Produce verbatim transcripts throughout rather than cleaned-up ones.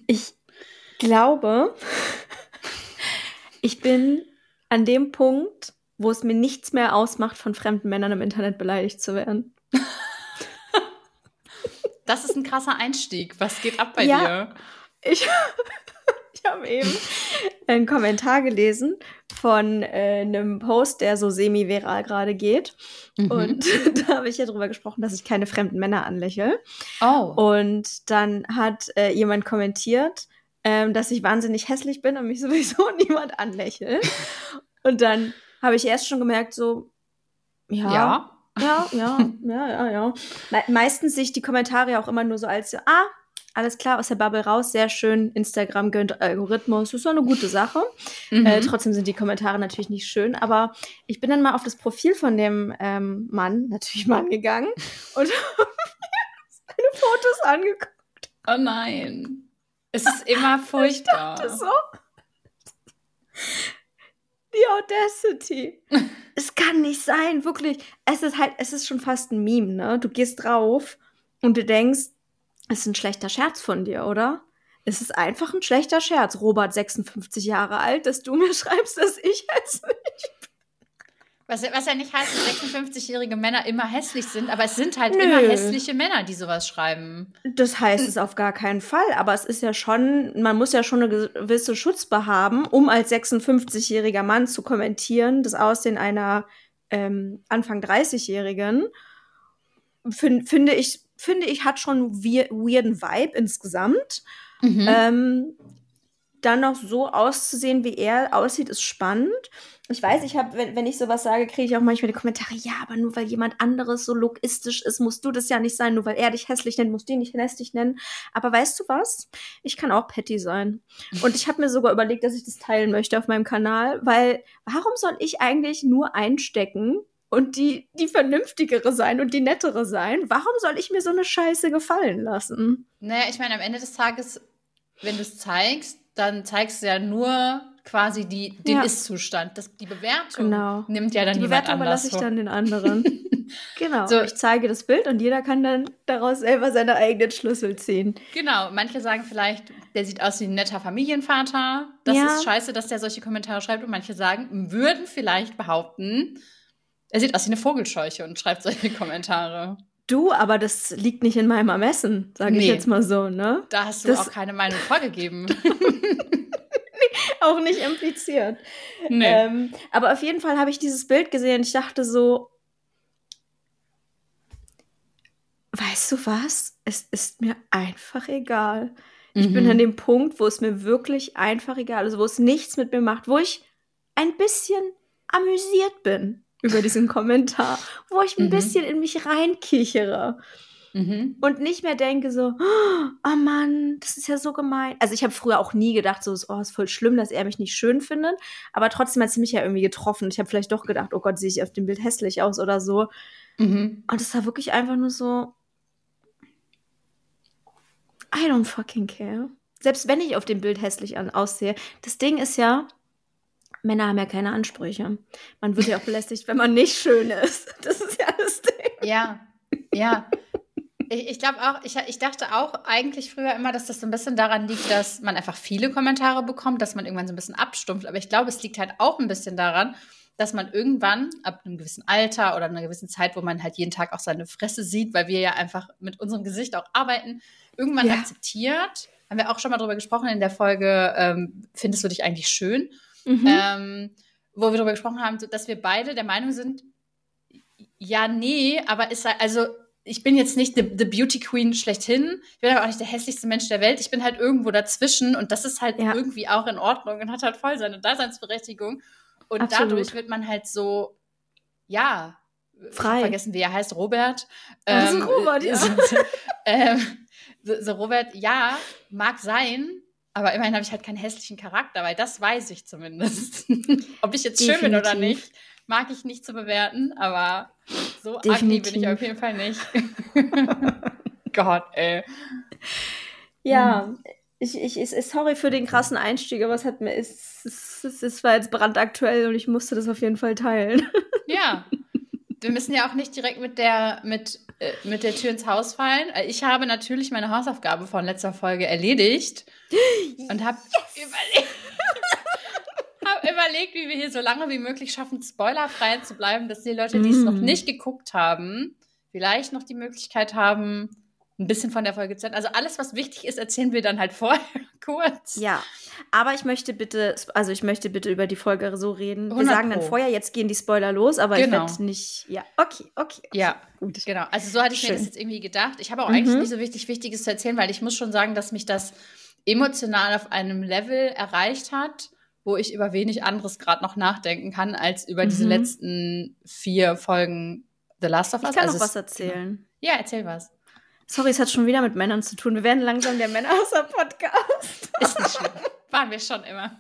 Ich glaube, ich bin an dem Punkt, wo es mir nichts mehr ausmacht, von fremden Männern im Internet beleidigt zu werden. Das ist ein krasser Einstieg. Was geht ab bei Ja, dir? Ich, ich habe eben einen Kommentar gelesen von äh, einem Post, der so semi-viral gerade geht. Mhm. Und da habe ich ja drüber gesprochen, dass ich keine fremden Männer anlächle. Oh. Und dann hat äh, jemand kommentiert, ähm, dass ich wahnsinnig hässlich bin und mich sowieso niemand anlächelt. Und dann habe ich erst schon gemerkt, so, ja, Ja. ja, ja, ja, ja, ja. Me meistens sehe ich die Kommentare auch immer nur so als, so, ah, alles klar, aus der Bubble raus, sehr schön, Instagram gönnt Algorithmus, das ist doch eine gute Sache. Mhm. Äh, trotzdem sind die Kommentare natürlich nicht schön, aber ich bin dann mal auf das Profil von dem ähm, Mann, natürlich Mann, gegangen und habe seine Fotos angeguckt. Oh nein. Es ist immer furchtbar. Ich dachte so, die Audacity. Es kann nicht sein, wirklich. Es ist halt, es ist schon fast ein Meme, ne? Du gehst drauf und du denkst, es ist ein schlechter Scherz von dir, oder? Es ist einfach ein schlechter Scherz. Robert, sechsundfünfzig Jahre alt, dass du mir schreibst, dass ich hässlich bin. Was, was ja nicht heißt, dass sechsundfünfzigjährige Männer immer hässlich sind, aber es sind halt Nö. immer hässliche Männer, die sowas schreiben. Das heißt es auf gar keinen Fall, aber es ist ja schon, man muss ja schon eine gewisse Schutzbe haben, um als sechsundfünfzigjähriger Mann zu kommentieren, das Aussehen einer ähm, Anfang dreißigjährigen. Find, finde ich, finde ich, hat schon einen weir- weirden Vibe insgesamt. Mhm. Ähm, dann noch so auszusehen, wie er aussieht, ist spannend. Ich weiß, ich habe, wenn, wenn ich sowas sage, kriege ich auch manchmal die Kommentare, ja, aber nur weil jemand anderes so logistisch ist, musst du das ja nicht sein. Nur weil er dich hässlich nennt, musst du ihn nicht hässlich nennen. Aber weißt du was? Ich kann auch petty sein. Und ich habe mir sogar überlegt, dass ich das teilen möchte auf meinem Kanal, weil warum soll ich eigentlich nur einstecken und die, die vernünftigere sein und die nettere sein? Warum soll ich mir so eine Scheiße gefallen lassen? Naja, ich meine, am Ende des Tages, wenn du es zeigst, dann zeigst du ja nur quasi die, den Ja. Ist-Zustand. Das, die Bewertung Genau. nimmt ja dann Die jemand Bewertung anders überlasse ich vor. dann den anderen. Genau. So. Ich zeige das Bild und jeder kann dann daraus selber seine eigenen Schlüssel ziehen. Genau, manche sagen vielleicht, der sieht aus wie ein netter Familienvater. Das Ja. ist scheiße, dass der solche Kommentare schreibt. Und manche sagen, würden vielleicht behaupten, er sieht aus wie eine Vogelscheuche und schreibt solche Kommentare. Du, aber das liegt nicht in meinem Ermessen, sage ich Nee. jetzt mal so, ne? Da hast du Das- auch keine Meinung vorgegeben. Auch nicht impliziert. Nee. Ähm, aber auf jeden Fall habe ich dieses Bild gesehen und ich dachte so, weißt du was? Es ist mir einfach egal. Ich Mhm. bin an dem Punkt, wo es mir wirklich einfach egal ist, wo es nichts mit mir macht, wo ich ein bisschen amüsiert bin über diesen Kommentar, wo ich ein Mhm. bisschen in mich reinkichere Mhm. und nicht mehr denke so, oh Mann, das ist ja so gemein. Also ich habe früher auch nie gedacht, so, oh, ist voll schlimm, dass er mich nicht schön findet, aber trotzdem hat es mich ja irgendwie getroffen. Ich habe vielleicht doch gedacht, oh Gott, sehe ich auf dem Bild hässlich aus oder so. Mhm. Und es war wirklich einfach nur so, I don't fucking care. Selbst wenn ich auf dem Bild hässlich an aussehe. Das Ding ist ja, Männer haben ja keine Ansprüche. Man wird ja auch belästigt, wenn man nicht schön ist. Das ist ja das Ding. Ja, ja. Ich, ich glaube auch, ich, ich dachte auch eigentlich früher immer, dass das so ein bisschen daran liegt, dass man einfach viele Kommentare bekommt, dass man irgendwann so ein bisschen abstumpft. Aber ich glaube, es liegt halt auch ein bisschen daran, dass man irgendwann ab einem gewissen Alter oder einer gewissen Zeit, wo man halt jeden Tag auch seine Fresse sieht, weil wir ja einfach mit unserem Gesicht auch arbeiten, irgendwann Ja. akzeptiert. Haben wir auch schon mal drüber gesprochen in der Folge, ähm, findest du dich eigentlich schön? Mhm. Ähm, wo wir darüber gesprochen haben, so, dass wir beide der Meinung sind, ja, nee, aber ist halt, also ich bin jetzt nicht the, the Beauty Queen schlechthin, ich bin aber auch nicht der hässlichste Mensch der Welt, ich bin halt irgendwo dazwischen und das ist halt Ja. irgendwie auch in Ordnung und hat halt voll seine Daseinsberechtigung und Absolut. dadurch wird man halt so, ja, Frei. Ich hab vergessen, wie er heißt, Robert. Ach so, Robert, ja. So, ähm, so, so Robert, ja, mag sein, aber immerhin habe ich halt keinen hässlichen Charakter, weil das weiß ich zumindest. Ob ich jetzt schön bin oder Definitiv. nicht, mag ich nicht zu bewerten, aber so ugly Definitiv. bin ich auf jeden Fall nicht. Gott, ey. Ja, ich, ich, ich, sorry für den krassen Einstieg, aber es hat mir, es, es, es, es war jetzt brandaktuell und ich musste das auf jeden Fall teilen. Ja. wir müssen ja auch nicht direkt mit der, mit, äh, mit der Tür ins Haus fallen. Ich habe natürlich meine Hausaufgabe von letzter Folge erledigt und habe yes. überlegt, hab überlegt, wie wir hier so lange wie möglich schaffen, spoilerfrei zu bleiben, dass die Leute, die es mm. noch nicht geguckt haben, vielleicht noch die Möglichkeit haben, ein bisschen von der Folge zu hören. Also alles, was wichtig ist, erzählen wir dann halt vorher kurz. Ja, aber ich möchte bitte, also ich möchte bitte über die Folge so reden. Wir sagen dann Pro. vorher, jetzt gehen die Spoiler los, aber genau. ich werde nicht, ja, okay, okay, okay. Ja, gut. Genau, also so hatte ich Schön. mir das jetzt irgendwie gedacht. Ich habe auch mhm. eigentlich nicht so wichtig Wichtiges zu erzählen, weil ich muss schon sagen, dass mich das emotional auf einem Level erreicht hat, wo ich über wenig anderes gerade noch nachdenken kann, als über mhm. diese letzten vier Folgen The Last of Us. Ich kann also noch was erzählen. Ja, erzähl was. Sorry, es hat schon wieder mit Männern zu tun. Wir werden langsam der Männerhasser-Podcast. Ist nicht schlimm. Waren wir schon immer.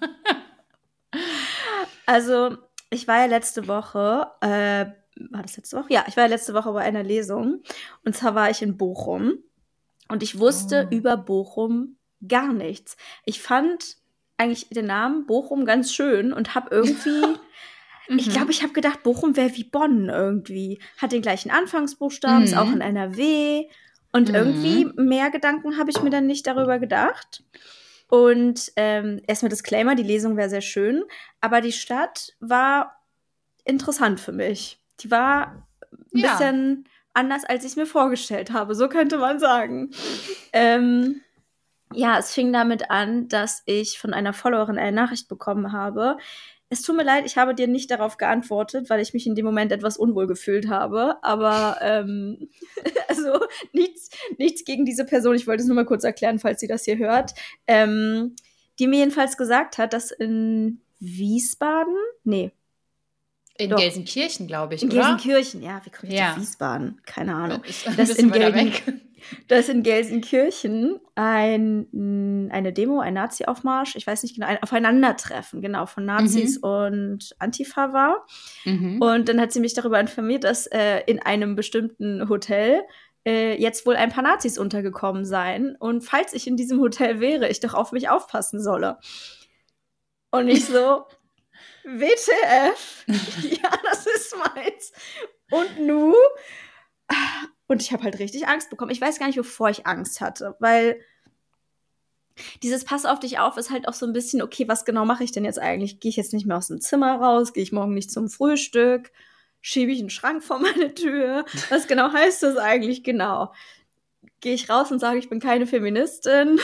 Also, ich war ja letzte Woche, äh, war das letzte Woche? Ja, ich war ja letzte Woche bei einer Lesung. Und zwar war ich in Bochum. Und ich wusste oh. über Bochum gar nichts. Ich fand eigentlich den Namen Bochum ganz schön und habe irgendwie... Ich glaube, ich habe gedacht, Bochum wäre wie Bonn irgendwie. Hat den gleichen Anfangsbuchstaben, ist Mhm. auch in N R W. Und Mhm. irgendwie mehr Gedanken habe ich mir dann nicht darüber gedacht. Und ähm, erstmal Disclaimer, die Lesung wäre sehr schön. Aber die Stadt war interessant für mich. Die war ein Ja. bisschen anders, als ich es mir vorgestellt habe. So könnte man sagen. ähm, ja, es fing damit an, dass ich von einer Followerin eine Nachricht bekommen habe. Es tut mir leid, ich habe dir nicht darauf geantwortet, weil ich mich in dem Moment etwas unwohl gefühlt habe. Aber ähm, also nichts, nichts gegen diese Person. Ich wollte es nur mal kurz erklären, falls sie das hier hört. Ähm, die mir jedenfalls gesagt hat, dass in Wiesbaden, nee. In doch. Gelsenkirchen, glaube ich, in oder? In Gelsenkirchen, ja. Wie komme ich ja. auf Wiesbaden? Keine Ahnung. Ist ein das, bisschen in weiter Gelsen- weg. dass in Gelsenkirchen ein, eine Demo, ein Nazi-Aufmarsch, ich weiß nicht genau, ein Aufeinandertreffen, genau, von Nazis Mhm. und Antifa war. Mhm. Und dann hat sie mich darüber informiert, dass äh, in einem bestimmten Hotel äh, jetzt wohl ein paar Nazis untergekommen seien. Und falls ich in diesem Hotel wäre, ich doch auf mich aufpassen solle. Und ich so, W T F, ja, das ist meins. Und nu? Und ich habe halt richtig Angst bekommen. Ich weiß gar nicht, wovor ich Angst hatte, weil dieses Pass auf dich auf ist halt auch so ein bisschen, okay, was genau mache ich denn jetzt eigentlich? Gehe ich jetzt nicht mehr aus dem Zimmer raus? Gehe ich morgen nicht zum Frühstück? Schiebe ich einen Schrank vor meine Tür? Was genau heißt das eigentlich genau? Gehe ich raus und sage, ich bin keine Feministin?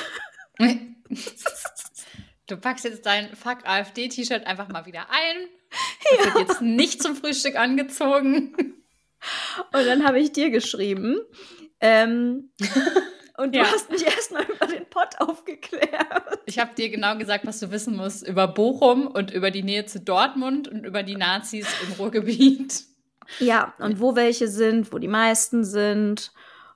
Du packst jetzt dein Fuck-AfD-T-Shirt einfach mal wieder ein. Das ja. wird jetzt nicht zum Frühstück angezogen. Und dann habe ich dir geschrieben. Ähm, und du ja. hast mich erstmal über den Pott aufgeklärt. Ich habe dir genau gesagt, was du wissen musst über Bochum und über die Nähe zu Dortmund und über die Nazis im Ruhrgebiet. Ja, und wo welche sind, wo die meisten sind.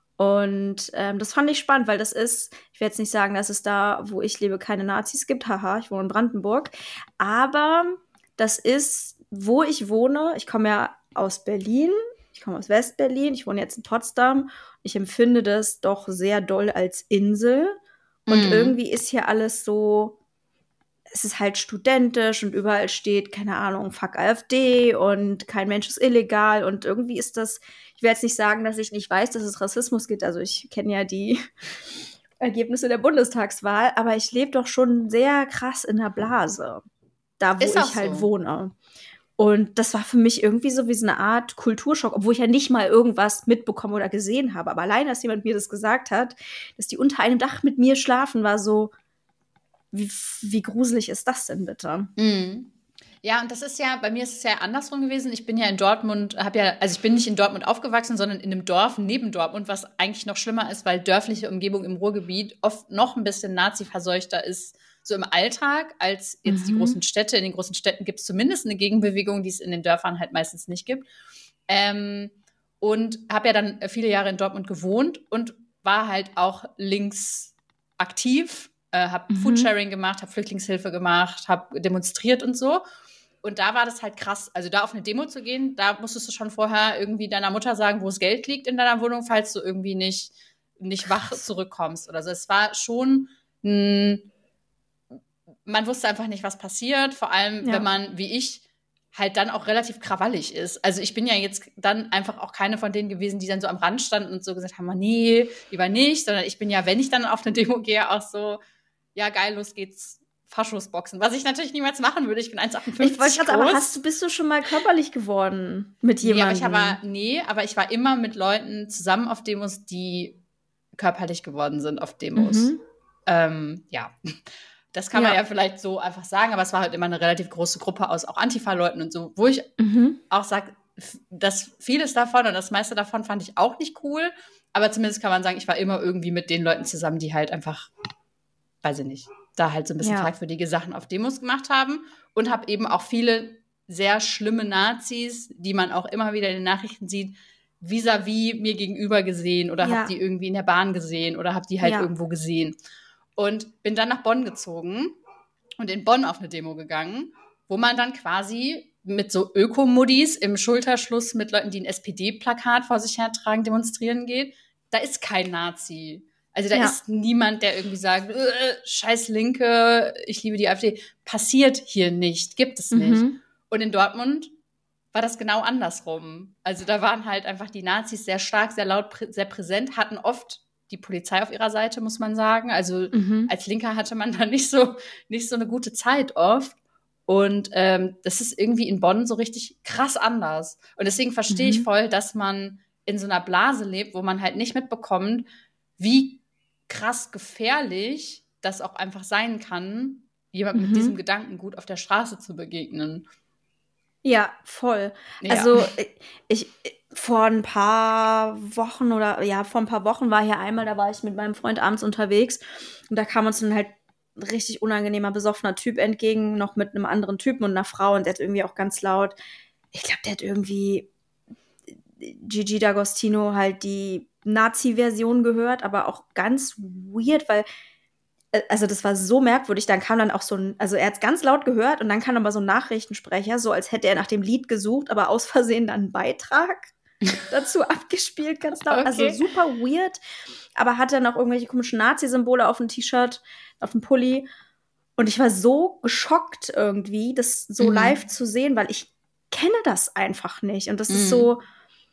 Und ähm, das fand ich spannend, weil das ist, ich will jetzt nicht sagen, dass es da, wo ich lebe, keine Nazis gibt. Haha, ich wohne in Brandenburg. Aber das ist, wo ich wohne. Ich komme ja aus Berlin. Ich komme aus Westberlin. Ich wohne jetzt in Potsdam. Ich empfinde das doch sehr doll als Insel. Und Mhm. irgendwie ist hier alles so, es ist halt studentisch und überall steht, keine Ahnung, fuck AfD und kein Mensch ist illegal. Und irgendwie ist das, ich will jetzt nicht sagen, dass ich nicht weiß, dass es Rassismus gibt. Also ich kenne ja die Ergebnisse der Bundestagswahl, aber ich lebe doch schon sehr krass in der Blase, da wo Ist auch ich halt so. wohne. Und das war für mich irgendwie so wie so eine Art Kulturschock, obwohl ich ja nicht mal irgendwas mitbekommen oder gesehen habe. Aber allein, dass jemand mir das gesagt hat, dass die unter einem Dach mit mir schlafen, war so, wie, wie gruselig ist das denn bitte? Mhm. Ja, und das ist ja, bei mir ist es ja andersrum gewesen. Ich bin ja in Dortmund, habe ja, also ich bin nicht in Dortmund aufgewachsen, sondern in einem Dorf neben Dortmund, was eigentlich noch schlimmer ist, weil dörfliche Umgebung im Ruhrgebiet oft noch ein bisschen nazi-verseuchter ist, so im Alltag, als jetzt mhm. die großen Städte. In den großen Städten gibt es zumindest eine Gegenbewegung, die es in den Dörfern halt meistens nicht gibt. Ähm, und habe ja dann viele Jahre in Dortmund gewohnt und war halt auch links aktiv, äh, habe mhm. Foodsharing gemacht, habe Flüchtlingshilfe gemacht, habe demonstriert und so. Und da war das halt krass. Also da auf eine Demo zu gehen, da musstest du schon vorher irgendwie deiner Mutter sagen, wo das Geld liegt in deiner Wohnung, falls du irgendwie nicht, nicht wach zurückkommst oder so. Es war schon ein man wusste einfach nicht, was passiert. Vor allem, ja. wenn man, wie ich, halt dann auch relativ krawallig ist. Also ich bin ja jetzt dann einfach auch keine von denen gewesen, die dann so am Rand standen und so gesagt haben, nee, lieber nicht, sondern ich bin ja, wenn ich dann auf eine Demo gehe, auch so, ja geil, los geht's, Faschosboxen. Was ich natürlich niemals machen würde, ich bin eins Komma achtundfünfzig Ich wollte gerade, aber hast du, bist du schon mal körperlich geworden mit jemandem? Nee, aber ich, aber, nee, aber ich war immer mit Leuten zusammen auf Demos, die körperlich geworden sind auf Demos. Mhm. Ähm, ja. Das kann man ja. ja vielleicht so einfach sagen, aber es war halt immer eine relativ große Gruppe aus auch Antifa-Leuten und so, wo ich mhm. auch sage, dass vieles davon und das meiste davon fand ich auch nicht cool, aber zumindest kann man sagen, ich war immer irgendwie mit den Leuten zusammen, die halt einfach, weiß ich nicht, da halt so ein bisschen ja. fragwürdige Sachen auf Demos gemacht haben und habe eben auch viele sehr schlimme Nazis, die man auch immer wieder in den Nachrichten sieht, vis-à-vis mir gegenüber gesehen oder ja. habe die irgendwie in der Bahn gesehen oder habe die halt ja. irgendwo gesehen. Und bin dann nach Bonn gezogen und in Bonn auf eine Demo gegangen, wo man dann quasi mit so Ökomuddis im Schulterschluss mit Leuten, die ein S P D-Plakat vor sich hertragen, demonstrieren geht. Da ist kein Nazi. Also da ja. ist niemand, der irgendwie sagt, äh, scheiß Linke, ich liebe die AfD. Passiert hier nicht, gibt es nicht. Mhm. Und in Dortmund war das genau andersrum. Also da waren halt einfach die Nazis sehr stark, sehr laut, prä- sehr präsent, hatten oft die Polizei auf ihrer Seite, muss man sagen. Also mhm. als Linker hatte man da nicht so, nicht so eine gute Zeit oft. Und ähm, das ist irgendwie in Bonn so richtig krass anders. Und deswegen verstehe mhm. ich voll, dass man in so einer Blase lebt, wo man halt nicht mitbekommt, wie krass gefährlich das auch einfach sein kann, jemandem mhm. mit diesem Gedankengut auf der Straße zu begegnen. Ja, voll. Ja. Also ich, vor ein paar Wochen oder ja, vor ein paar Wochen war hier einmal, da war ich mit meinem Freund abends unterwegs und da kam uns dann halt ein richtig unangenehmer, besoffener Typ entgegen, noch mit einem anderen Typen und einer Frau und der hat irgendwie auch ganz laut, ich glaube, der hat irgendwie Gigi D'Agostino halt die Nazi-Version gehört, aber auch ganz weird, weil also das war so merkwürdig, dann kam dann auch so ein, also er hat es ganz laut gehört und dann kam aber so ein Nachrichtensprecher, so als hätte er nach dem Lied gesucht, aber aus Versehen dann einen Beitrag dazu abgespielt, ganz laut. Okay. Also super weird, aber hatte dann auch irgendwelche komischen Nazi-Symbole auf dem T-Shirt, auf dem Pulli und ich war so geschockt irgendwie, das so mhm. live zu sehen, weil ich kenne das einfach nicht und das mhm. ist so,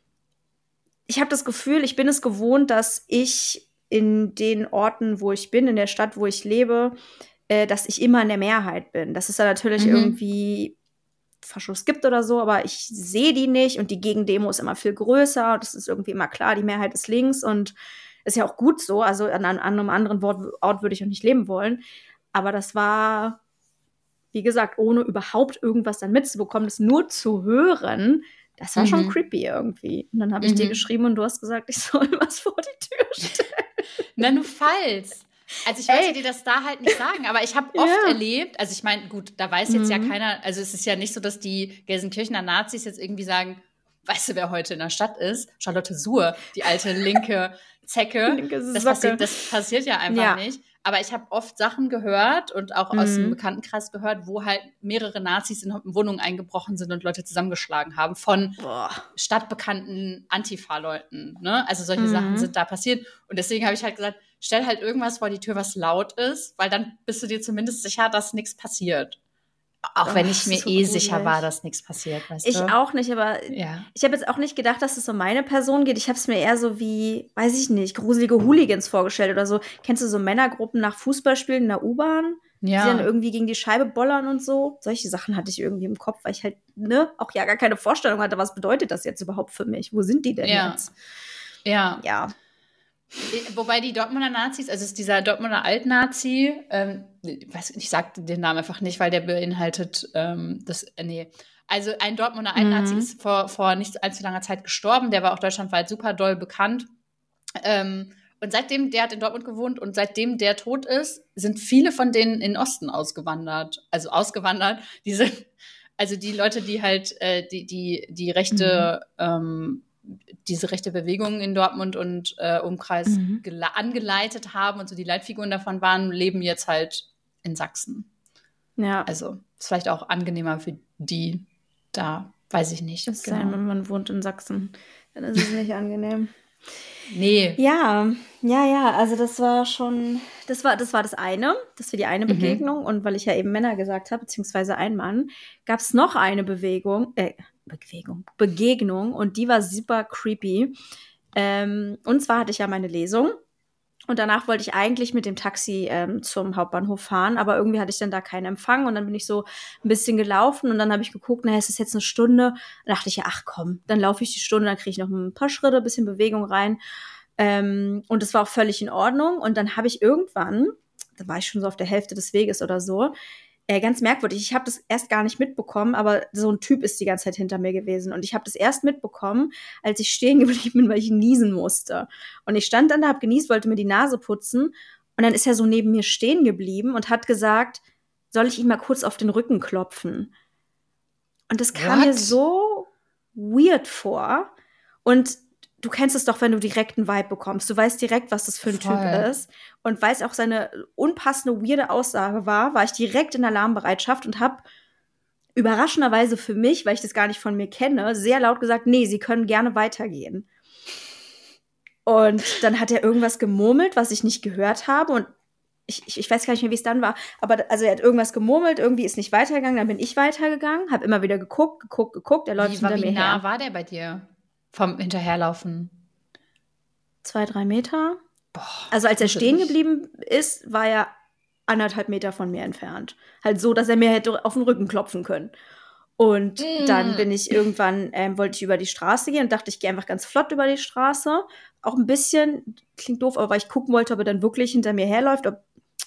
ich habe das Gefühl, ich bin es gewohnt, dass ich in den Orten, wo ich bin, in der Stadt, wo ich lebe, äh, dass ich immer in der Mehrheit bin. Dass es da natürlich mhm. irgendwie Faschos gibt oder so, aber ich sehe die nicht und die Gegendemo ist immer viel größer und das ist irgendwie immer klar, die Mehrheit ist links und ist ja auch gut so, also an, an einem anderen Ort, Ort würde ich auch nicht leben wollen, aber das war, wie gesagt, ohne überhaupt irgendwas dann mitzubekommen, das nur zu hören, das war mhm. schon creepy irgendwie. Und dann habe ich mhm. dir geschrieben und du hast gesagt, ich soll was vor die Tür stellen. Na, nur falls. Also ich wollte Ey. dir das da halt nicht sagen, aber ich habe oft ja. erlebt, also ich meine, gut, da weiß jetzt mhm. ja keiner, also es ist ja nicht so, dass die Gelsenkirchener Nazis jetzt irgendwie sagen, weißt du, wer heute in der Stadt ist? Charlotte Suhr, die alte linke Zecke. Linke das, passiert, das passiert ja einfach ja. nicht. Aber ich habe oft Sachen gehört und auch mhm. aus dem Bekanntenkreis gehört, wo halt mehrere Nazis in Wohnungen eingebrochen sind und Leute zusammengeschlagen haben von Boah. stadtbekannten Antifa-Leuten. Ne? Also solche mhm. Sachen sind da passiert. Und deswegen habe ich halt gesagt, stell halt irgendwas vor die Tür, was laut ist, weil dann bist du dir zumindest sicher, dass nichts passiert. Auch oh, wenn ich mir so eh gruselig. sicher war, dass nichts passiert, weißt ich du? Ich auch nicht, aber ja. ich habe jetzt auch nicht gedacht, dass es um meine Person geht. Ich habe es mir eher so wie, weiß ich nicht, gruselige Hooligans vorgestellt oder so. Kennst du so Männergruppen nach Fußballspielen in der U-Bahn? Ja. Die dann irgendwie gegen die Scheibe bollern und so. Solche Sachen hatte ich irgendwie im Kopf, weil ich halt, ne, auch ja gar keine Vorstellung hatte, was bedeutet das jetzt überhaupt für mich? Wo sind die denn ja. jetzt? Ja. Ja. Wobei die Dortmunder Nazis, also es ist dieser Dortmunder Altnazi, ähm, ich weiß, ich sag den Namen einfach nicht, weil der beinhaltet ähm, das, äh, nee. Also ein Dortmunder Altnazi mhm. ist vor, vor nicht allzu langer Zeit gestorben, der war auch deutschlandweit super doll bekannt. Ähm, und seitdem, der hat in Dortmund gewohnt und seitdem der tot ist, sind viele von denen in den Osten ausgewandert. Also ausgewandert, diese, also die Leute, die halt äh, die, die, die rechte mhm. ähm, diese rechte Bewegung in Dortmund und äh, Umkreis mhm. gele- angeleitet haben und so die Leitfiguren davon waren, leben jetzt halt in Sachsen. Ja. Also ist vielleicht auch angenehmer für die da, weiß ich nicht. Es genau. sei denn, man wohnt in Sachsen, dann ist es nicht angenehm. Nee. Ja, ja, ja, also das war schon, das war, das war das eine, das war die eine Mhm. Begegnung. Und weil ich ja eben Männer gesagt habe, beziehungsweise ein Mann, gab es noch eine Bewegung, äh, Bewegung, Begegnung und die war super creepy. Ähm, und zwar hatte ich ja meine Lesung. Und danach wollte ich eigentlich mit dem Taxi ähm, zum Hauptbahnhof fahren, aber irgendwie hatte ich dann da keinen Empfang und dann bin ich so ein bisschen gelaufen und dann habe ich geguckt, naja, es ist jetzt eine Stunde. Dann dachte ich ja, ach komm, dann laufe ich die Stunde, dann kriege ich noch ein paar Schritte, ein bisschen Bewegung rein. Ähm, und das war auch völlig in Ordnung. Und dann habe ich irgendwann, da war ich schon so auf der Hälfte des Weges oder so, äh, ganz merkwürdig, ich habe das erst gar nicht mitbekommen, aber so ein Typ ist die ganze Zeit hinter mir gewesen. Und ich habe das erst mitbekommen, als ich stehen geblieben bin, weil ich niesen musste. Und ich stand dann da, habe genießt, wollte mir die Nase putzen. Und dann ist er so neben mir stehen geblieben und hat gesagt, soll ich ihm mal kurz auf den Rücken klopfen? Und das kam mir What? so weird vor. Und du kennst es doch, wenn du direkt einen Vibe bekommst. Du weißt direkt, was das für ein Voll. Typ ist. Und weil es auch seine unpassende, weirde Aussage war, war ich direkt in Alarmbereitschaft und habe überraschenderweise für mich, weil ich das gar nicht von mir kenne, sehr laut gesagt, nee, Sie können gerne weitergehen. Und dann hat er irgendwas gemurmelt, was ich nicht gehört habe. Und ich, ich, ich weiß gar nicht mehr, wie es dann war. Aber also er hat irgendwas gemurmelt, irgendwie ist nicht weitergegangen. Dann bin ich weitergegangen, habe immer wieder geguckt, geguckt, geguckt. Er läuft Wie, war, hinter wie mir nah her. war der bei dir? Vom Hinterherlaufen? Zwei, drei Meter. Boah, Also als er stehen gruselig. geblieben ist, war er anderthalb Meter von mir entfernt. Halt so, dass er mir hätte auf den Rücken klopfen können. Und dann bin ich irgendwann, ähm, wollte ich über die Straße gehen und dachte, ich gehe einfach ganz flott über die Straße. Auch ein bisschen, klingt doof, aber weil ich gucken wollte, ob er dann wirklich hinter mir herläuft, ob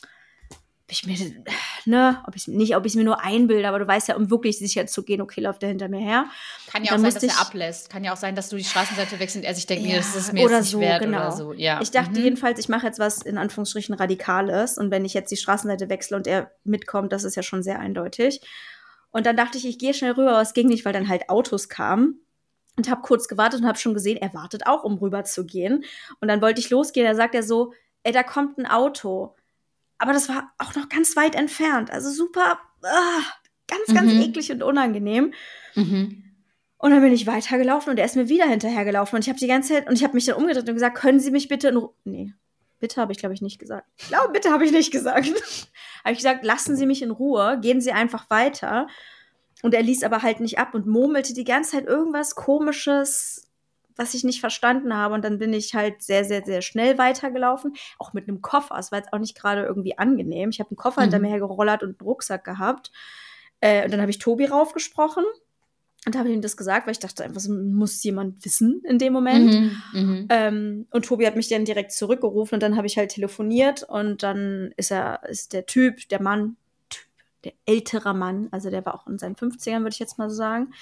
ich mir, ne, ob ich nicht, ob ich mir nur einbilde, aber du weißt ja, um wirklich sicher zu gehen, okay, läuft der hinter mir her. Kann Und ja auch dann sein, musste dass er ich- ablässt. Kann ja auch sein, dass du die Straßenseite wechselst und er sich denkt, nee, Ja, das ist mir oder jetzt nicht so, wert genau. oder so. Ja. Ich dachte Mhm. jedenfalls, ich mache jetzt was in Anführungsstrichen Radikales und wenn ich jetzt die Straßenseite wechsle und er mitkommt, das ist ja schon sehr eindeutig. Und dann dachte ich, ich gehe schnell rüber, aber es ging nicht, weil dann halt Autos kamen. Und habe kurz gewartet und habe schon gesehen, er wartet auch, um rüber zu gehen. Und dann wollte ich losgehen, da sagt er so, ey, da kommt ein Auto. Aber das war auch noch ganz weit entfernt. Also super, ah, ganz, ganz Mhm. eklig und unangenehm. Mhm. Und dann bin ich weitergelaufen und er ist mir wieder hinterhergelaufen. Und ich habe die ganze Zeit, und ich habe mich dann umgedreht und gesagt, können Sie mich bitte in Ruhe. Nee, bitte habe ich, glaube ich, nicht gesagt. Ich glaube, bitte habe ich nicht gesagt. Habe ich gesagt, lassen Sie mich in Ruhe, gehen Sie einfach weiter. Und er ließ aber halt nicht ab und murmelte die ganze Zeit irgendwas Komisches, was ich nicht verstanden habe. Und dann bin ich halt sehr, sehr, sehr schnell weitergelaufen. Auch mit einem Koffer. Es war jetzt auch nicht gerade irgendwie angenehm. Ich habe einen Koffer hinter Mhm. mir hergerollert und einen Rucksack gehabt. Äh, und dann habe ich Tobi raufgesprochen und habe ihm das gesagt, weil ich dachte, einfach, so muss jemand wissen in dem Moment. Mhm. Mhm. Ähm, und Tobi hat mich dann direkt zurückgerufen und dann habe ich halt telefoniert und dann ist er, ist der Typ, der Mann, Typ, der ältere Mann, also der war auch in seinen fünfzigern, würde ich jetzt mal so sagen,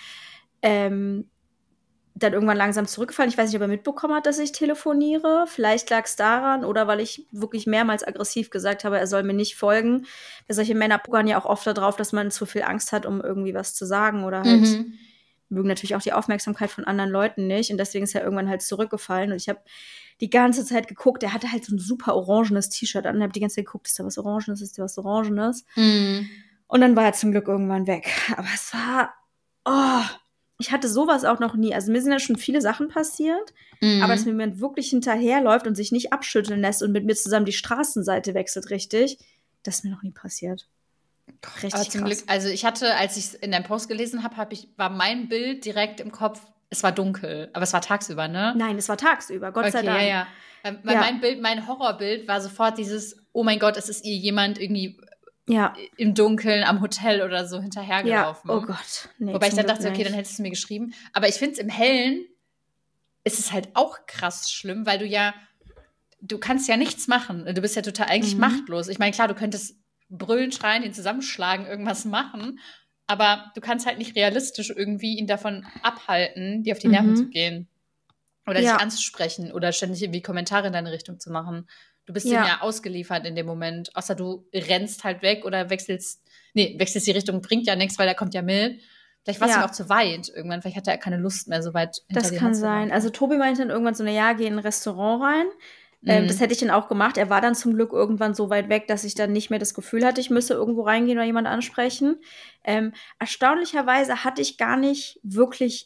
ähm, dann irgendwann langsam zurückgefallen. Ich weiß nicht, ob er mitbekommen hat, dass ich telefoniere. Vielleicht lag es daran oder weil ich wirklich mehrmals aggressiv gesagt habe, er soll mir nicht folgen. Weil solche Männer pokern ja auch oft darauf, dass man zu viel Angst hat, um irgendwie was zu sagen oder halt Mhm. mögen natürlich auch die Aufmerksamkeit von anderen Leuten nicht. Und deswegen ist er irgendwann halt zurückgefallen. Und ich habe die ganze Zeit geguckt. Er hatte halt so ein super orangenes T-Shirt an. Und habe die ganze Zeit geguckt, ist da was Orangenes, ist da was Orangenes. Mhm. Und dann war er zum Glück irgendwann weg. Aber es war, oh, ich hatte sowas auch noch nie. Also mir sind ja schon viele Sachen passiert. Mhm. Aber dass mir jemand wirklich hinterherläuft und sich nicht abschütteln lässt und mit mir zusammen die Straßenseite wechselt, richtig, das ist mir noch nie passiert. Richtig Aber zum krass. Glück, also ich hatte, als ich es in deinem Post gelesen habe, hab ich, war mein Bild direkt im Kopf, es war dunkel, aber es war tagsüber, ne? Nein, es war tagsüber, Gott Okay, sei Dank. ja, ja. Ähm, Weil Ja. mein Bild, mein Horrorbild war sofort dieses, oh mein Gott, es ist ihr jemand irgendwie Ja, im Dunkeln am Hotel oder so ja, hinterhergelaufen. oh Gott. Nee, Wobei ich zum dann Glück dachte, okay, nicht. dann hättest du mir geschrieben. Aber ich finde es im Hellen ist es halt auch krass schlimm, weil du ja, du kannst ja nichts machen. Du bist ja total eigentlich Mhm. machtlos. Ich meine, klar, du könntest brüllen, schreien, ihn zusammenschlagen, irgendwas machen, aber du kannst halt nicht realistisch irgendwie ihn davon abhalten, dir auf die Nerven Mhm. zu gehen. Oder Ja. dich anzusprechen oder ständig irgendwie Kommentare in deine Richtung zu machen. Du bist Ja. dem ja ausgeliefert in dem Moment. Außer du rennst halt weg oder wechselst, nee, wechselst die Richtung, bringt ja nichts, weil der kommt ja mit. Vielleicht warst du Ja. ihm auch zu weit irgendwann. Vielleicht hat er keine Lust mehr, so weit hinter Das dir kann herzulaufen. sein. Also Tobi meinte dann irgendwann so, na ja, geh in ein Restaurant rein. Ähm, Mhm. das hätte ich dann auch gemacht. Er war dann zum Glück irgendwann so weit weg, dass ich dann nicht mehr das Gefühl hatte, ich müsse irgendwo reingehen oder jemand ansprechen. Ähm, erstaunlicherweise hatte ich gar nicht wirklich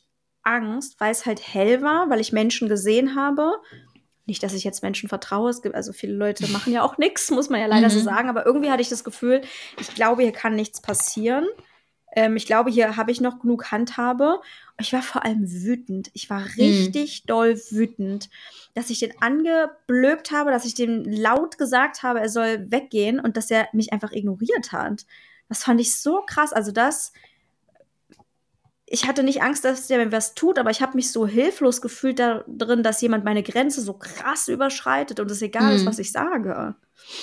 Angst, weil es halt hell war, weil ich Menschen gesehen habe. Nicht, dass ich jetzt Menschen vertraue. Es gibt, also viele Leute machen ja auch nichts, muss man ja leider Mhm. so sagen. Aber irgendwie hatte ich das Gefühl, ich glaube, hier kann nichts passieren. Ähm, ich glaube, hier habe ich noch genug Handhabe. Ich war vor allem wütend. Ich war richtig mhm. doll wütend, dass ich den angeblökt habe, dass ich dem laut gesagt habe, er soll weggehen und dass er mich einfach ignoriert hat. Das fand ich so krass. Also das, ich hatte nicht Angst, dass der mir was tut, aber ich habe mich so hilflos gefühlt da drin, dass jemand meine Grenze so krass überschreitet und es egal mhm. ist, was ich sage.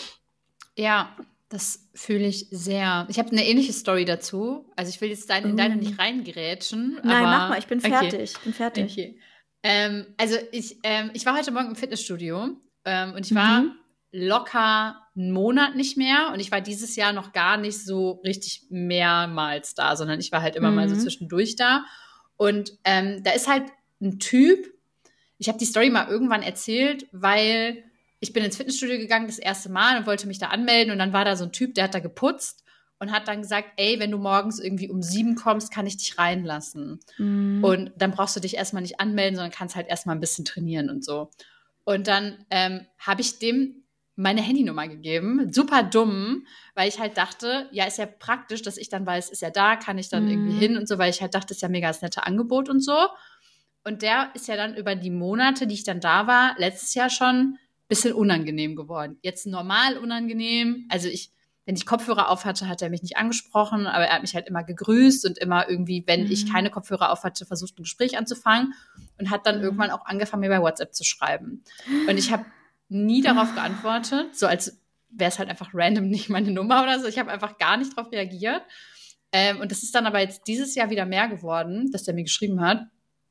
Ja, das fühle ich sehr. Ich habe eine ähnliche Story dazu. Also ich will jetzt dein, in deine nicht reingerätschen. Nein, aber, mach mal, ich bin fertig. Okay. Ich bin fertig. Okay. Ähm, also ich, ähm, ich war heute Morgen im Fitnessstudio ähm, und ich war mhm. locker einen Monat nicht mehr und ich war dieses Jahr noch gar nicht so richtig mehrmals da, sondern ich war halt immer mhm. mal so zwischendurch da. Und ähm, da ist halt ein Typ, ich habe die Story mal irgendwann erzählt, weil ich bin ins Fitnessstudio gegangen das erste Mal und wollte mich da anmelden und dann war da so ein Typ, der hat da geputzt und hat dann gesagt, ey, wenn du morgens irgendwie um sieben kommst, kann ich dich reinlassen. Mhm. Und dann brauchst du dich erstmal nicht anmelden, sondern kannst halt erstmal ein bisschen trainieren und so. Und dann ähm, habe ich dem meine Handynummer gegeben, super dumm, weil ich halt dachte, ja, ist ja praktisch, dass ich dann weiß, ist ja da, kann ich dann mhm. irgendwie hin und so, weil ich halt dachte, ist ja mega das nette Angebot und so. Und der ist ja dann über die Monate, die ich dann da war, letztes Jahr schon bisschen unangenehm geworden. Jetzt normal unangenehm. Also ich, wenn ich Kopfhörer auf hatte, hat er mich nicht angesprochen, aber er hat mich halt immer gegrüßt und immer irgendwie, wenn mhm. ich keine Kopfhörer auf hatte, versucht, ein Gespräch anzufangen und hat dann mhm. irgendwann auch angefangen, mir bei WhatsApp zu schreiben. Und ich habe nie darauf geantwortet, so als wäre es halt einfach random nicht meine Nummer oder so. Ich habe einfach gar nicht darauf reagiert. Ähm, und das ist dann aber jetzt dieses Jahr wieder mehr geworden, dass der mir geschrieben hat.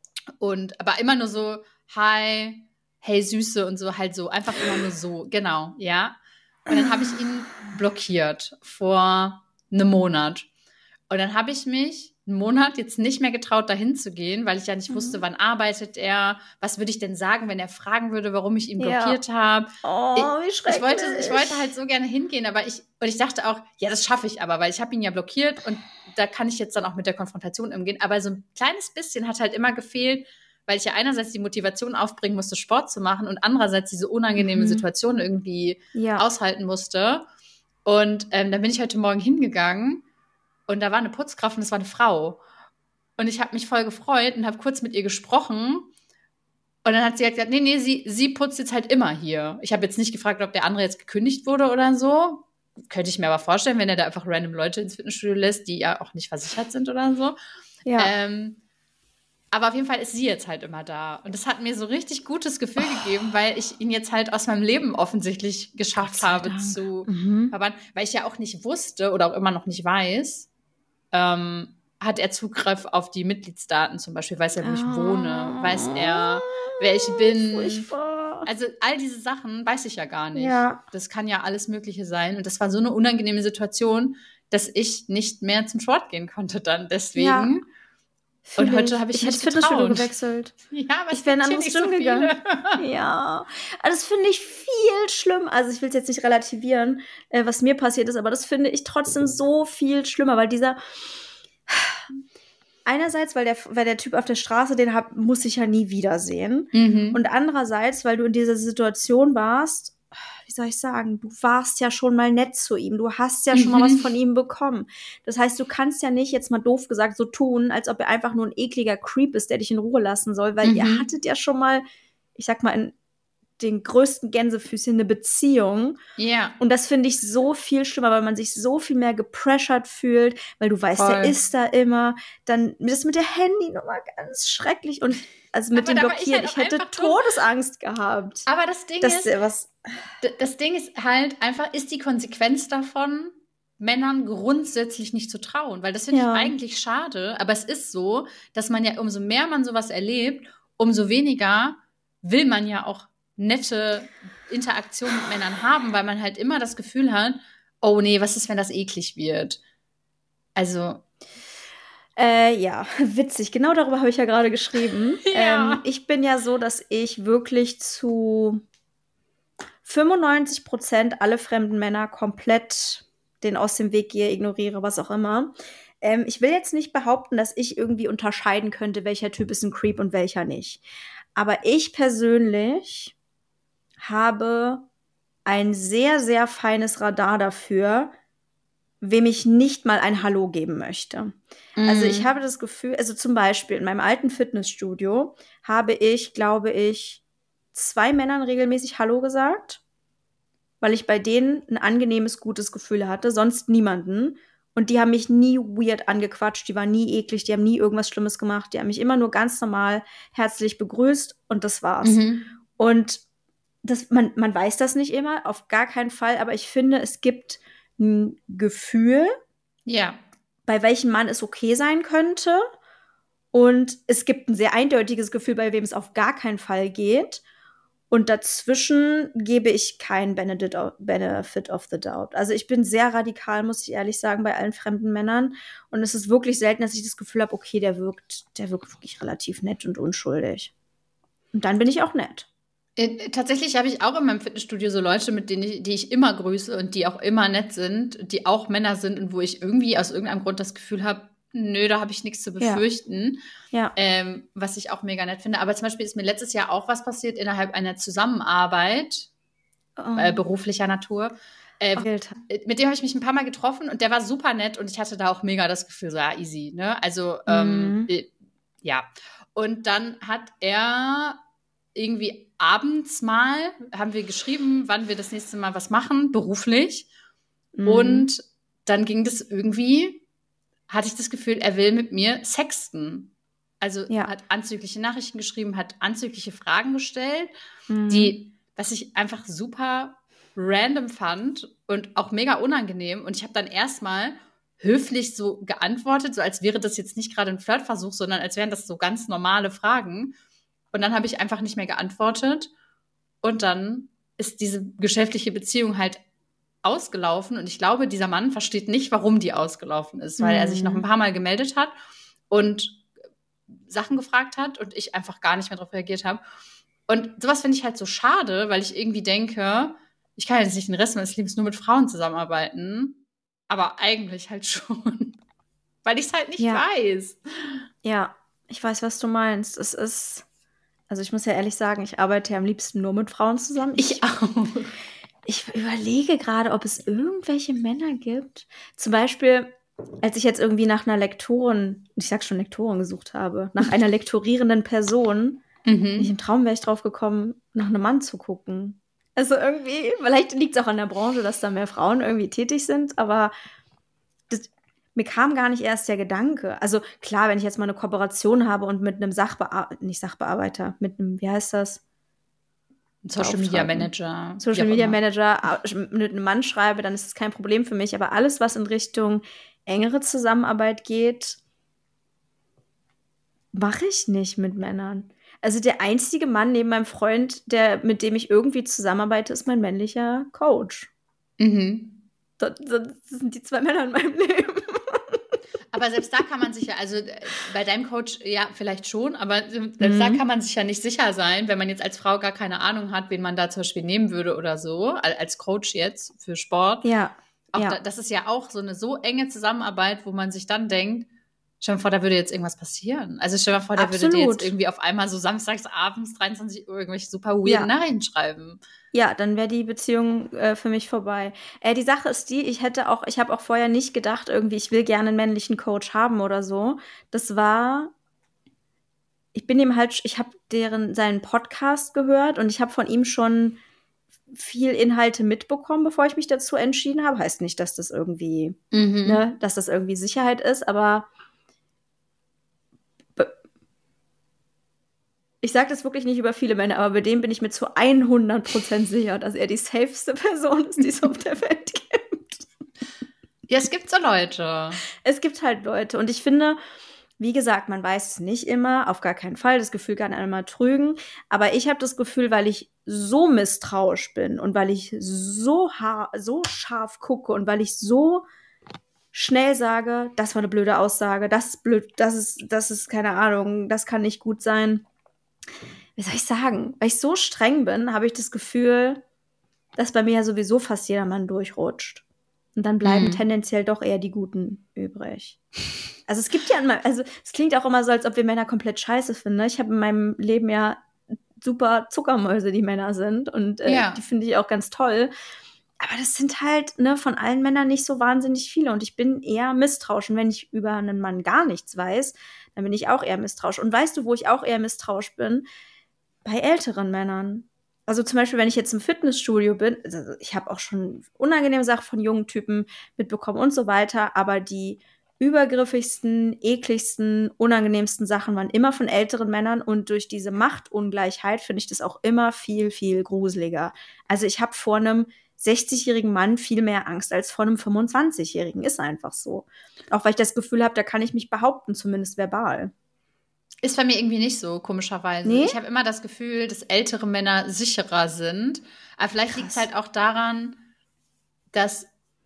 Und aber immer nur so, hi, hey Süße und so, halt so, einfach immer nur so, genau, ja. Und dann habe ich ihn blockiert vor einem Monat. Und dann habe ich mich einen Monat jetzt nicht mehr getraut, dahin zu gehen, weil ich ja nicht mhm. wusste, wann arbeitet er, was würde ich denn sagen, wenn er fragen würde, warum ich ihn blockiert ja. habe. Oh, wie schrecklich. Ich wollte, ich wollte halt so gerne hingehen, aber ich, und ich dachte auch, ja, das schaffe ich aber, weil ich habe ihn ja blockiert und da kann ich jetzt dann auch mit der Konfrontation umgehen. Aber so ein kleines bisschen hat halt immer gefehlt, weil ich ja einerseits die Motivation aufbringen musste, Sport zu machen und andererseits diese unangenehme mhm. Situation irgendwie ja. aushalten musste. Und ähm, dann bin ich heute Morgen hingegangen und da war eine Putzkraft und das war eine Frau. Und ich habe mich voll gefreut und habe kurz mit ihr gesprochen. Und dann hat sie halt gesagt, nee, nee, sie, sie putzt jetzt halt immer hier. Ich habe jetzt nicht gefragt, ob der andere jetzt gekündigt wurde oder so. Könnte ich mir aber vorstellen, wenn er da einfach random Leute ins Fitnessstudio lässt, die ja auch nicht versichert sind oder so. Ja. Ähm, Aber auf jeden Fall ist sie jetzt halt immer da. Und das hat mir so richtig gutes Gefühl oh. gegeben, weil ich ihn jetzt halt aus meinem Leben offensichtlich geschafft habe Dank. zu mhm. verbannen. Weil ich ja auch nicht wusste oder auch immer noch nicht weiß, ähm, hat er Zugriff auf die Mitgliedsdaten zum Beispiel. Weiß er, wo oh. ich wohne? Weiß er, wer ich bin? Furchtbar. Also all diese Sachen weiß ich ja gar nicht. Ja. Das kann ja alles Mögliche sein. Und das war so eine unangenehme Situation, dass ich nicht mehr zum Sport gehen konnte dann deswegen. Ja. Und heute habe ich, ich nicht getraut. Fitnessstudio gewechselt. Ja, aber ich wäre in ein anderes Gym so gegangen. Ja, also das finde ich viel schlimm. Also ich will es jetzt nicht relativieren, äh, was mir passiert ist, aber das finde ich trotzdem so viel schlimmer, weil dieser einerseits, weil der, weil der Typ auf der Straße, den hab, muss ich ja nie wiedersehen. Mhm. Und andererseits, weil du in dieser Situation warst, wie soll ich sagen, du warst ja schon mal nett zu ihm, du hast ja schon mhm. mal was von ihm bekommen. Das heißt, du kannst ja nicht, jetzt mal doof gesagt, so tun, als ob er einfach nur ein ekliger Creep ist, der dich in Ruhe lassen soll, weil mhm. ihr hattet ja schon mal, ich sag mal, in den größten Gänsefüßchen eine Beziehung. Ja. Und das finde ich so viel schlimmer, weil man sich so viel mehr gepressured fühlt, weil du weißt, Voll. der ist da immer. Dann das mit der Handynummer ganz schrecklich und also mit aber dem Blockieren. Ich, halt ich hätte Todesangst gehabt. Aber das Ding das, ist, was das Ding ist halt einfach, ist die Konsequenz davon, Männern grundsätzlich nicht zu trauen, weil das finde ja. ich eigentlich schade, aber es ist so, dass man ja, umso mehr man sowas erlebt, umso weniger will man ja auch nette Interaktion mit Männern haben, weil man halt immer das Gefühl hat, oh nee, was ist, wenn das eklig wird? Also Äh, ja, witzig. Genau darüber habe ich ja gerade geschrieben. Ja. Ähm, ich bin ja so, dass ich wirklich zu fünfundneunzig Prozent alle fremden Männer komplett den aus dem Weg gehe, ignoriere, was auch immer. Ähm, ich will jetzt nicht behaupten, dass ich irgendwie unterscheiden könnte, welcher Typ ist ein Creep und welcher nicht. Aber ich persönlich habe ein sehr, sehr feines Radar dafür, wem ich nicht mal ein Hallo geben möchte. Mhm. Also ich habe das Gefühl, also zum Beispiel in meinem alten Fitnessstudio habe ich, glaube ich, zwei Männern regelmäßig Hallo gesagt, weil ich bei denen ein angenehmes, gutes Gefühl hatte, sonst niemanden. Und die haben mich nie weird angequatscht, die waren nie eklig, die haben nie irgendwas Schlimmes gemacht, die haben mich immer nur ganz normal herzlich begrüßt und das war's. Mhm. Und das, man, man weiß das nicht immer, auf gar keinen Fall, aber ich finde, es gibt ein Gefühl, ja, bei welchem Mann es okay sein könnte. Und es gibt ein sehr eindeutiges Gefühl, bei wem es auf gar keinen Fall geht. Und dazwischen gebe ich keinen Benefit of the Doubt. Also ich bin sehr radikal, muss ich ehrlich sagen, bei allen fremden Männern. Und es ist wirklich selten, dass ich das Gefühl habe, okay, der wirkt, der wirkt wirklich relativ nett und unschuldig. Und dann bin ich auch nett. Äh, tatsächlich habe ich auch in meinem Fitnessstudio so Leute, mit denen ich, die ich immer grüße und die auch immer nett sind, die auch Männer sind und wo ich irgendwie aus irgendeinem Grund das Gefühl habe, nö, da habe ich nichts zu befürchten. Ja. Ja. Ähm, was ich auch mega nett finde. Aber zum Beispiel ist mir letztes Jahr auch was passiert innerhalb einer Zusammenarbeit oh. äh, beruflicher Natur. Äh, oh. Mit dem habe ich mich ein paar Mal getroffen und der war super nett und ich hatte da auch mega das Gefühl, so ja, easy, ne? Also, ähm, mhm. äh, ja. Und dann hat er irgendwie abends mal, haben wir geschrieben, wann wir das nächste Mal was machen, beruflich. Mhm. Und dann ging das irgendwie, hatte ich das Gefühl, er will mit mir sexten. Also ja. hat anzügliche Nachrichten geschrieben, hat anzügliche Fragen gestellt, mhm. die, was ich einfach super random fand und auch mega unangenehm. Und ich habe dann erstmal höflich so geantwortet, so als wäre das jetzt nicht gerade ein Flirtversuch, sondern als wären das so ganz normale Fragen. Und dann habe ich einfach nicht mehr geantwortet. Und dann ist diese geschäftliche Beziehung halt ausgelaufen. Und ich glaube, dieser Mann versteht nicht, warum die ausgelaufen ist, weil mhm. er sich noch ein paar Mal gemeldet hat und Sachen gefragt hat und ich einfach gar nicht mehr darauf reagiert habe. Und sowas finde ich halt so schade, weil ich irgendwie denke, ich kann jetzt nicht den Rest meines Lebens nur mit Frauen zusammenarbeiten, aber eigentlich halt schon, weil ich es halt nicht ja. weiß. Ja, ich weiß, was du meinst. Es ist, also ich muss ja ehrlich sagen, ich arbeite ja am liebsten nur mit Frauen zusammen. Ich, ich auch. Ich überlege gerade, ob es irgendwelche Männer gibt. Zum Beispiel, als ich jetzt irgendwie nach einer Lektorin, ich sag schon Lektorin gesucht habe, nach einer lektorierenden Person, mhm. nicht im Traum wäre ich drauf gekommen, nach einem Mann zu gucken. Also irgendwie, vielleicht liegt es auch an der Branche, dass da mehr Frauen irgendwie tätig sind, aber das, mir kam gar nicht erst der Gedanke. Also klar, wenn ich jetzt mal eine Kooperation habe und mit einem Sachbearbeiter, nicht Sachbearbeiter, mit einem, wie heißt das? Social Media Manager. Social Media Manager mit einem Mann schreibe, dann ist es kein Problem für mich. Aber alles, was in Richtung engere Zusammenarbeit geht, mache ich nicht mit Männern. Also der einzige Mann neben meinem Freund, der, mit dem ich irgendwie zusammenarbeite, ist mein männlicher Coach. Mhm. Das, das sind die zwei Männer in meinem Leben. Aber selbst da kann man sich ja, also bei deinem Coach ja vielleicht schon, aber selbst mhm. da kann man sich ja nicht sicher sein, wenn man jetzt als Frau gar keine Ahnung hat, wen man da zum Beispiel nehmen würde oder so, als Coach jetzt für Sport. Ja. Auch ja. Da, das ist ja auch so eine so enge Zusammenarbeit, wo man sich dann denkt, stell dir vor, da würde jetzt irgendwas passieren. Also stell dir vor, da Absolut. würde dir jetzt irgendwie auf einmal so samstags abends dreiundzwanzig Uhr irgendwelche super weird ja. Nachrichten schreiben. Ja, dann wäre die Beziehung äh, für mich vorbei. Äh, die Sache ist die, ich hätte auch, ich habe auch vorher nicht gedacht, irgendwie, ich will gerne einen männlichen Coach haben oder so. Das war, ich bin ihm halt, ich habe deren seinen Podcast gehört und ich habe von ihm schon viel Inhalte mitbekommen, bevor ich mich dazu entschieden habe. Heißt nicht, dass das irgendwie, mhm. ne, dass das irgendwie Sicherheit ist, aber ich sage das wirklich nicht über viele Männer, aber bei dem bin ich mir zu hundert Prozent sicher, dass er die safeste Person ist, die es auf der Welt gibt. Ja, es gibt so Leute. Es gibt halt Leute. Und ich finde, wie gesagt, man weiß es nicht immer, auf gar keinen Fall. Das Gefühl kann einmal trügen. Aber ich habe das Gefühl, weil ich so misstrauisch bin und weil ich so, ha- so scharf gucke und weil ich so schnell sage, das war eine blöde Aussage, das ist blöd, das ist, das ist, keine Ahnung, das kann nicht gut sein. Wie soll ich sagen? Weil ich so streng bin, habe ich das Gefühl, dass bei mir ja sowieso fast jeder Mann durchrutscht. Und dann bleiben Mhm. tendenziell doch eher die Guten übrig. Also es gibt ja immer, also es klingt auch immer so, als ob wir Männer komplett scheiße finden. Ne? Ich habe in meinem Leben ja super Zuckermäuse, die Männer sind. Und äh, Ja. die finde ich auch ganz toll. Aber das sind halt ne, von allen Männern nicht so wahnsinnig viele. Und ich bin eher misstrauisch. Und wenn ich über einen Mann gar nichts weiß, dann bin ich auch eher misstrauisch. Und weißt du, wo ich auch eher misstrauisch bin? Bei älteren Männern. Also zum Beispiel, wenn ich jetzt im Fitnessstudio bin, also ich habe auch schon unangenehme Sachen von jungen Typen mitbekommen und so weiter, aber die übergriffigsten, ekligsten, unangenehmsten Sachen waren immer von älteren Männern und durch diese Machtungleichheit finde ich das auch immer viel, viel gruseliger. Also ich habe vor einem sechzigjährigen Mann viel mehr Angst als vor einem fünfundzwanzigjährigen. Ist einfach so. Auch weil ich das Gefühl habe, da kann ich mich behaupten, zumindest verbal. Ist bei mir irgendwie nicht so, komischerweise. Nee? Ich habe immer das Gefühl, dass ältere Männer sicherer sind. Aber vielleicht liegt es Krass. halt auch daran, dass,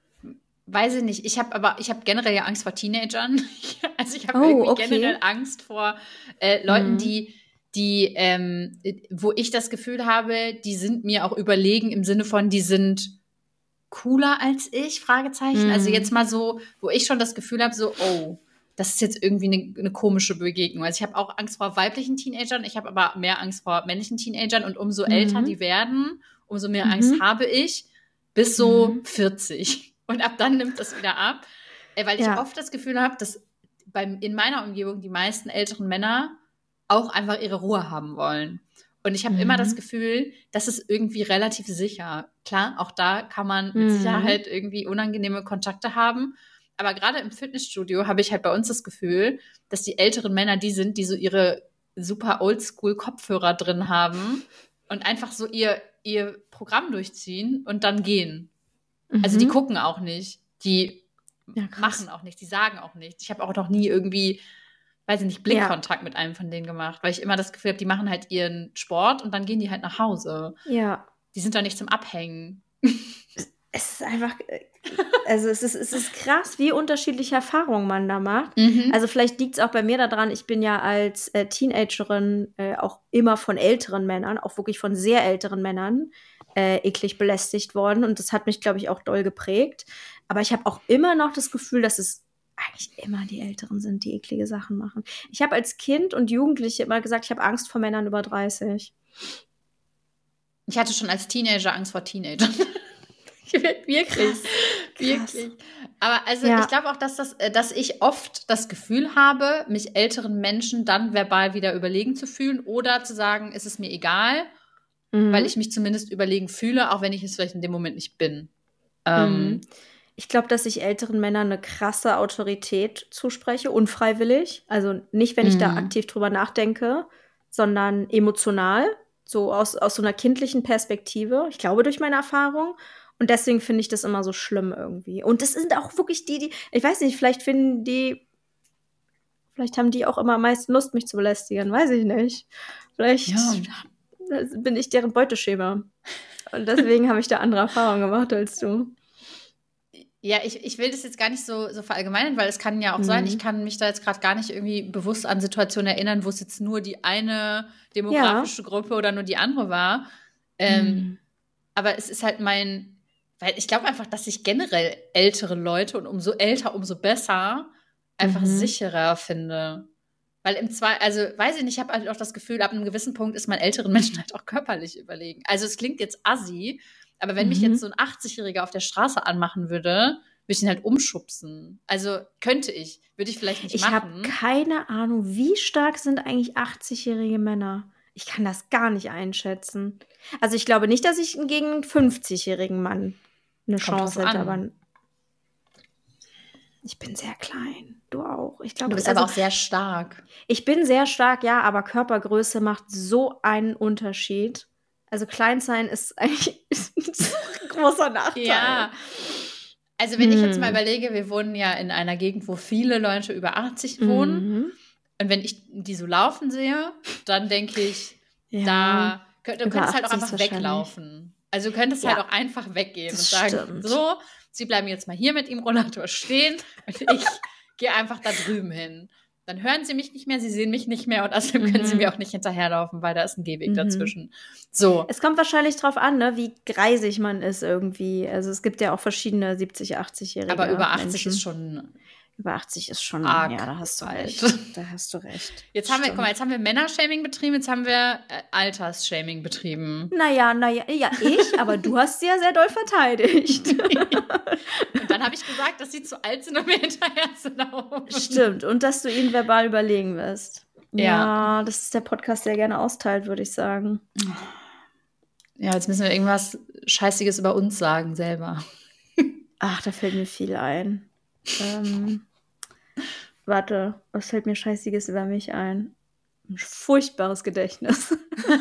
weiß ich nicht, ich habe aber, ich habe generell ja Angst vor Teenagern. Also ich habe Oh, irgendwie okay. generell Angst vor äh, Leuten, Mhm. die, die, ähm, wo ich das Gefühl habe, die sind mir auch überlegen im Sinne von, die sind cooler als ich, Fragezeichen. Also Mhm. jetzt mal so, wo ich schon das Gefühl habe, so, oh, das ist jetzt irgendwie eine, eine komische Begegnung. Also ich habe auch Angst vor weiblichen Teenagern, ich habe aber mehr Angst vor männlichen Teenagern und umso Mhm. älter die werden, umso mehr Mhm. Angst habe ich, bis so Mhm. vierzig. Und ab dann nimmt das wieder ab, äh, weil ich Ja. oft das Gefühl habe, dass beim, in meiner Umgebung die meisten älteren Männer auch einfach ihre Ruhe haben wollen. Und ich habe immer das Mhm. Gefühl, das ist irgendwie relativ sicher. Klar, auch da kann man mit Mhm. Sicherheit irgendwie unangenehme Kontakte haben. Aber gerade im Fitnessstudio habe ich halt bei uns das Gefühl, dass die älteren Männer die sind, die so ihre super Oldschool-Kopfhörer drin haben und einfach so ihr, ihr Programm durchziehen und dann gehen. Also die Mhm. gucken auch nicht, die Ja, krass. machen auch nicht, die sagen auch nichts. Ich habe auch noch nie irgendwie, weiß ich nicht, Ja. Blickkontakt mit einem von denen gemacht, weil ich immer das Gefühl habe, die machen halt ihren Sport und dann gehen die halt nach Hause. Ja. Die sind da nicht zum Abhängen. Es ist einfach, äh, also es ist, es ist krass, wie unterschiedliche Erfahrungen man da macht. Mhm. Also vielleicht liegt es auch bei mir daran, ich bin ja als äh, Teenagerin äh, auch immer von älteren Männern, auch wirklich von sehr älteren Männern, äh, eklig belästigt worden. Und das hat mich, glaube ich, auch doll geprägt. Aber ich habe auch immer noch das Gefühl, dass es eigentlich immer die Älteren sind, die eklige Sachen machen. Ich habe als Kind und Jugendliche immer gesagt, ich habe Angst vor Männern über dreißig. Ich hatte schon als Teenager Angst vor Teenagern. Wirklich. Krass. Wirklich. Aber also Ja. ich glaube auch, dass, das, äh, dass ich oft das Gefühl habe, mich älteren Menschen dann verbal wieder überlegen zu fühlen oder zu sagen, es ist mir egal, Mhm. weil ich mich zumindest überlegen fühle, auch wenn ich es vielleicht in dem Moment nicht bin. Ähm, Mhm. Ich glaube, dass ich älteren Männern eine krasse Autorität zuspreche, unfreiwillig. Also nicht, wenn ich da Mhm. aktiv drüber nachdenke, sondern emotional, so aus, aus so einer kindlichen Perspektive. Ich glaube, durch meine Erfahrung. Und deswegen finde ich das immer so schlimm irgendwie. Und das sind auch wirklich die, die, ich weiß nicht, vielleicht finden die, vielleicht haben die auch immer am meisten Lust, mich zu belästigen, weiß ich nicht. Vielleicht Ja. bin ich deren Beuteschema. Und deswegen habe ich da andere Erfahrungen gemacht als du. Ja, ich, ich will das jetzt gar nicht so, so verallgemeinern, weil es kann ja auch mhm. sein, ich kann mich da jetzt gerade gar nicht irgendwie bewusst an Situationen erinnern, wo es jetzt nur die eine demografische ja. Gruppe oder nur die andere war. Ähm, mhm. Aber es ist halt mein, weil ich glaube einfach, dass ich generell ältere Leute und umso älter, umso besser einfach mhm. sicherer finde. Weil im Zwei, also weiß ich nicht, ich habe halt auch das Gefühl, ab einem gewissen Punkt ist man älteren Menschen halt auch körperlich überlegen. Also es klingt jetzt assi, aber wenn mhm. mich jetzt so ein achtzigjähriger auf der Straße anmachen würde, würde ich ihn halt umschubsen. Also könnte ich, würde ich vielleicht nicht ich machen. Ich habe keine Ahnung, wie stark sind eigentlich achtzigjährige Männer? Ich kann das gar nicht einschätzen. Also ich glaube nicht, dass ich gegen einen fünfzigjährigen Mann eine Kommt Chance hätte, an. aber ich bin sehr klein. Du auch. Ich glaube, du bist also, aber auch sehr stark. Ich bin sehr stark, ja, aber Körpergröße macht so einen Unterschied. Also klein sein ist eigentlich ein großer Nachteil. Ja. Also wenn hm. ich jetzt mal überlege, wir wohnen ja in einer Gegend, wo viele Leute über achtzig wohnen. Mhm. Und wenn ich die so laufen sehe, dann denke ich, ja, da könnt, du könntest halt auch einfach weglaufen. Also du könntest ja. halt auch einfach weggehen das und sagen, stimmt. so, sie bleiben jetzt mal hier mit ihm Rollator stehen und ich gehe einfach da drüben hin. dann hören sie mich nicht mehr, sie sehen mich nicht mehr und außerdem mhm. können sie mir auch nicht hinterherlaufen, weil da ist ein Gehweg mhm. dazwischen. So. Es kommt wahrscheinlich drauf an, ne, wie greisig man ist irgendwie. Also es gibt ja auch verschiedene siebzig-, achtzigjährige Aber über achtzig Menschen. ist schon Über achtzig ist schon, arg ja, da hast du alt. recht. Da hast du recht. Jetzt haben wir, guck mal, jetzt haben wir Männershaming betrieben, jetzt haben wir äh, Altersshaming betrieben. Naja, naja, ja, ich, aber du hast sie ja sehr doll verteidigt. Und dann habe ich gesagt, dass sie zu alt sind, um mir hinterher zu laufen. Stimmt, und dass du ihnen verbal überlegen wirst. Ja. ja, das ist der Podcast, der gerne austeilt, würde ich sagen. Ja, jetzt müssen wir irgendwas Scheißiges über uns sagen selber. Ach, da fällt mir viel ein. Ähm, warte, was fällt mir Scheißiges über mich ein? Ein furchtbares Gedächtnis.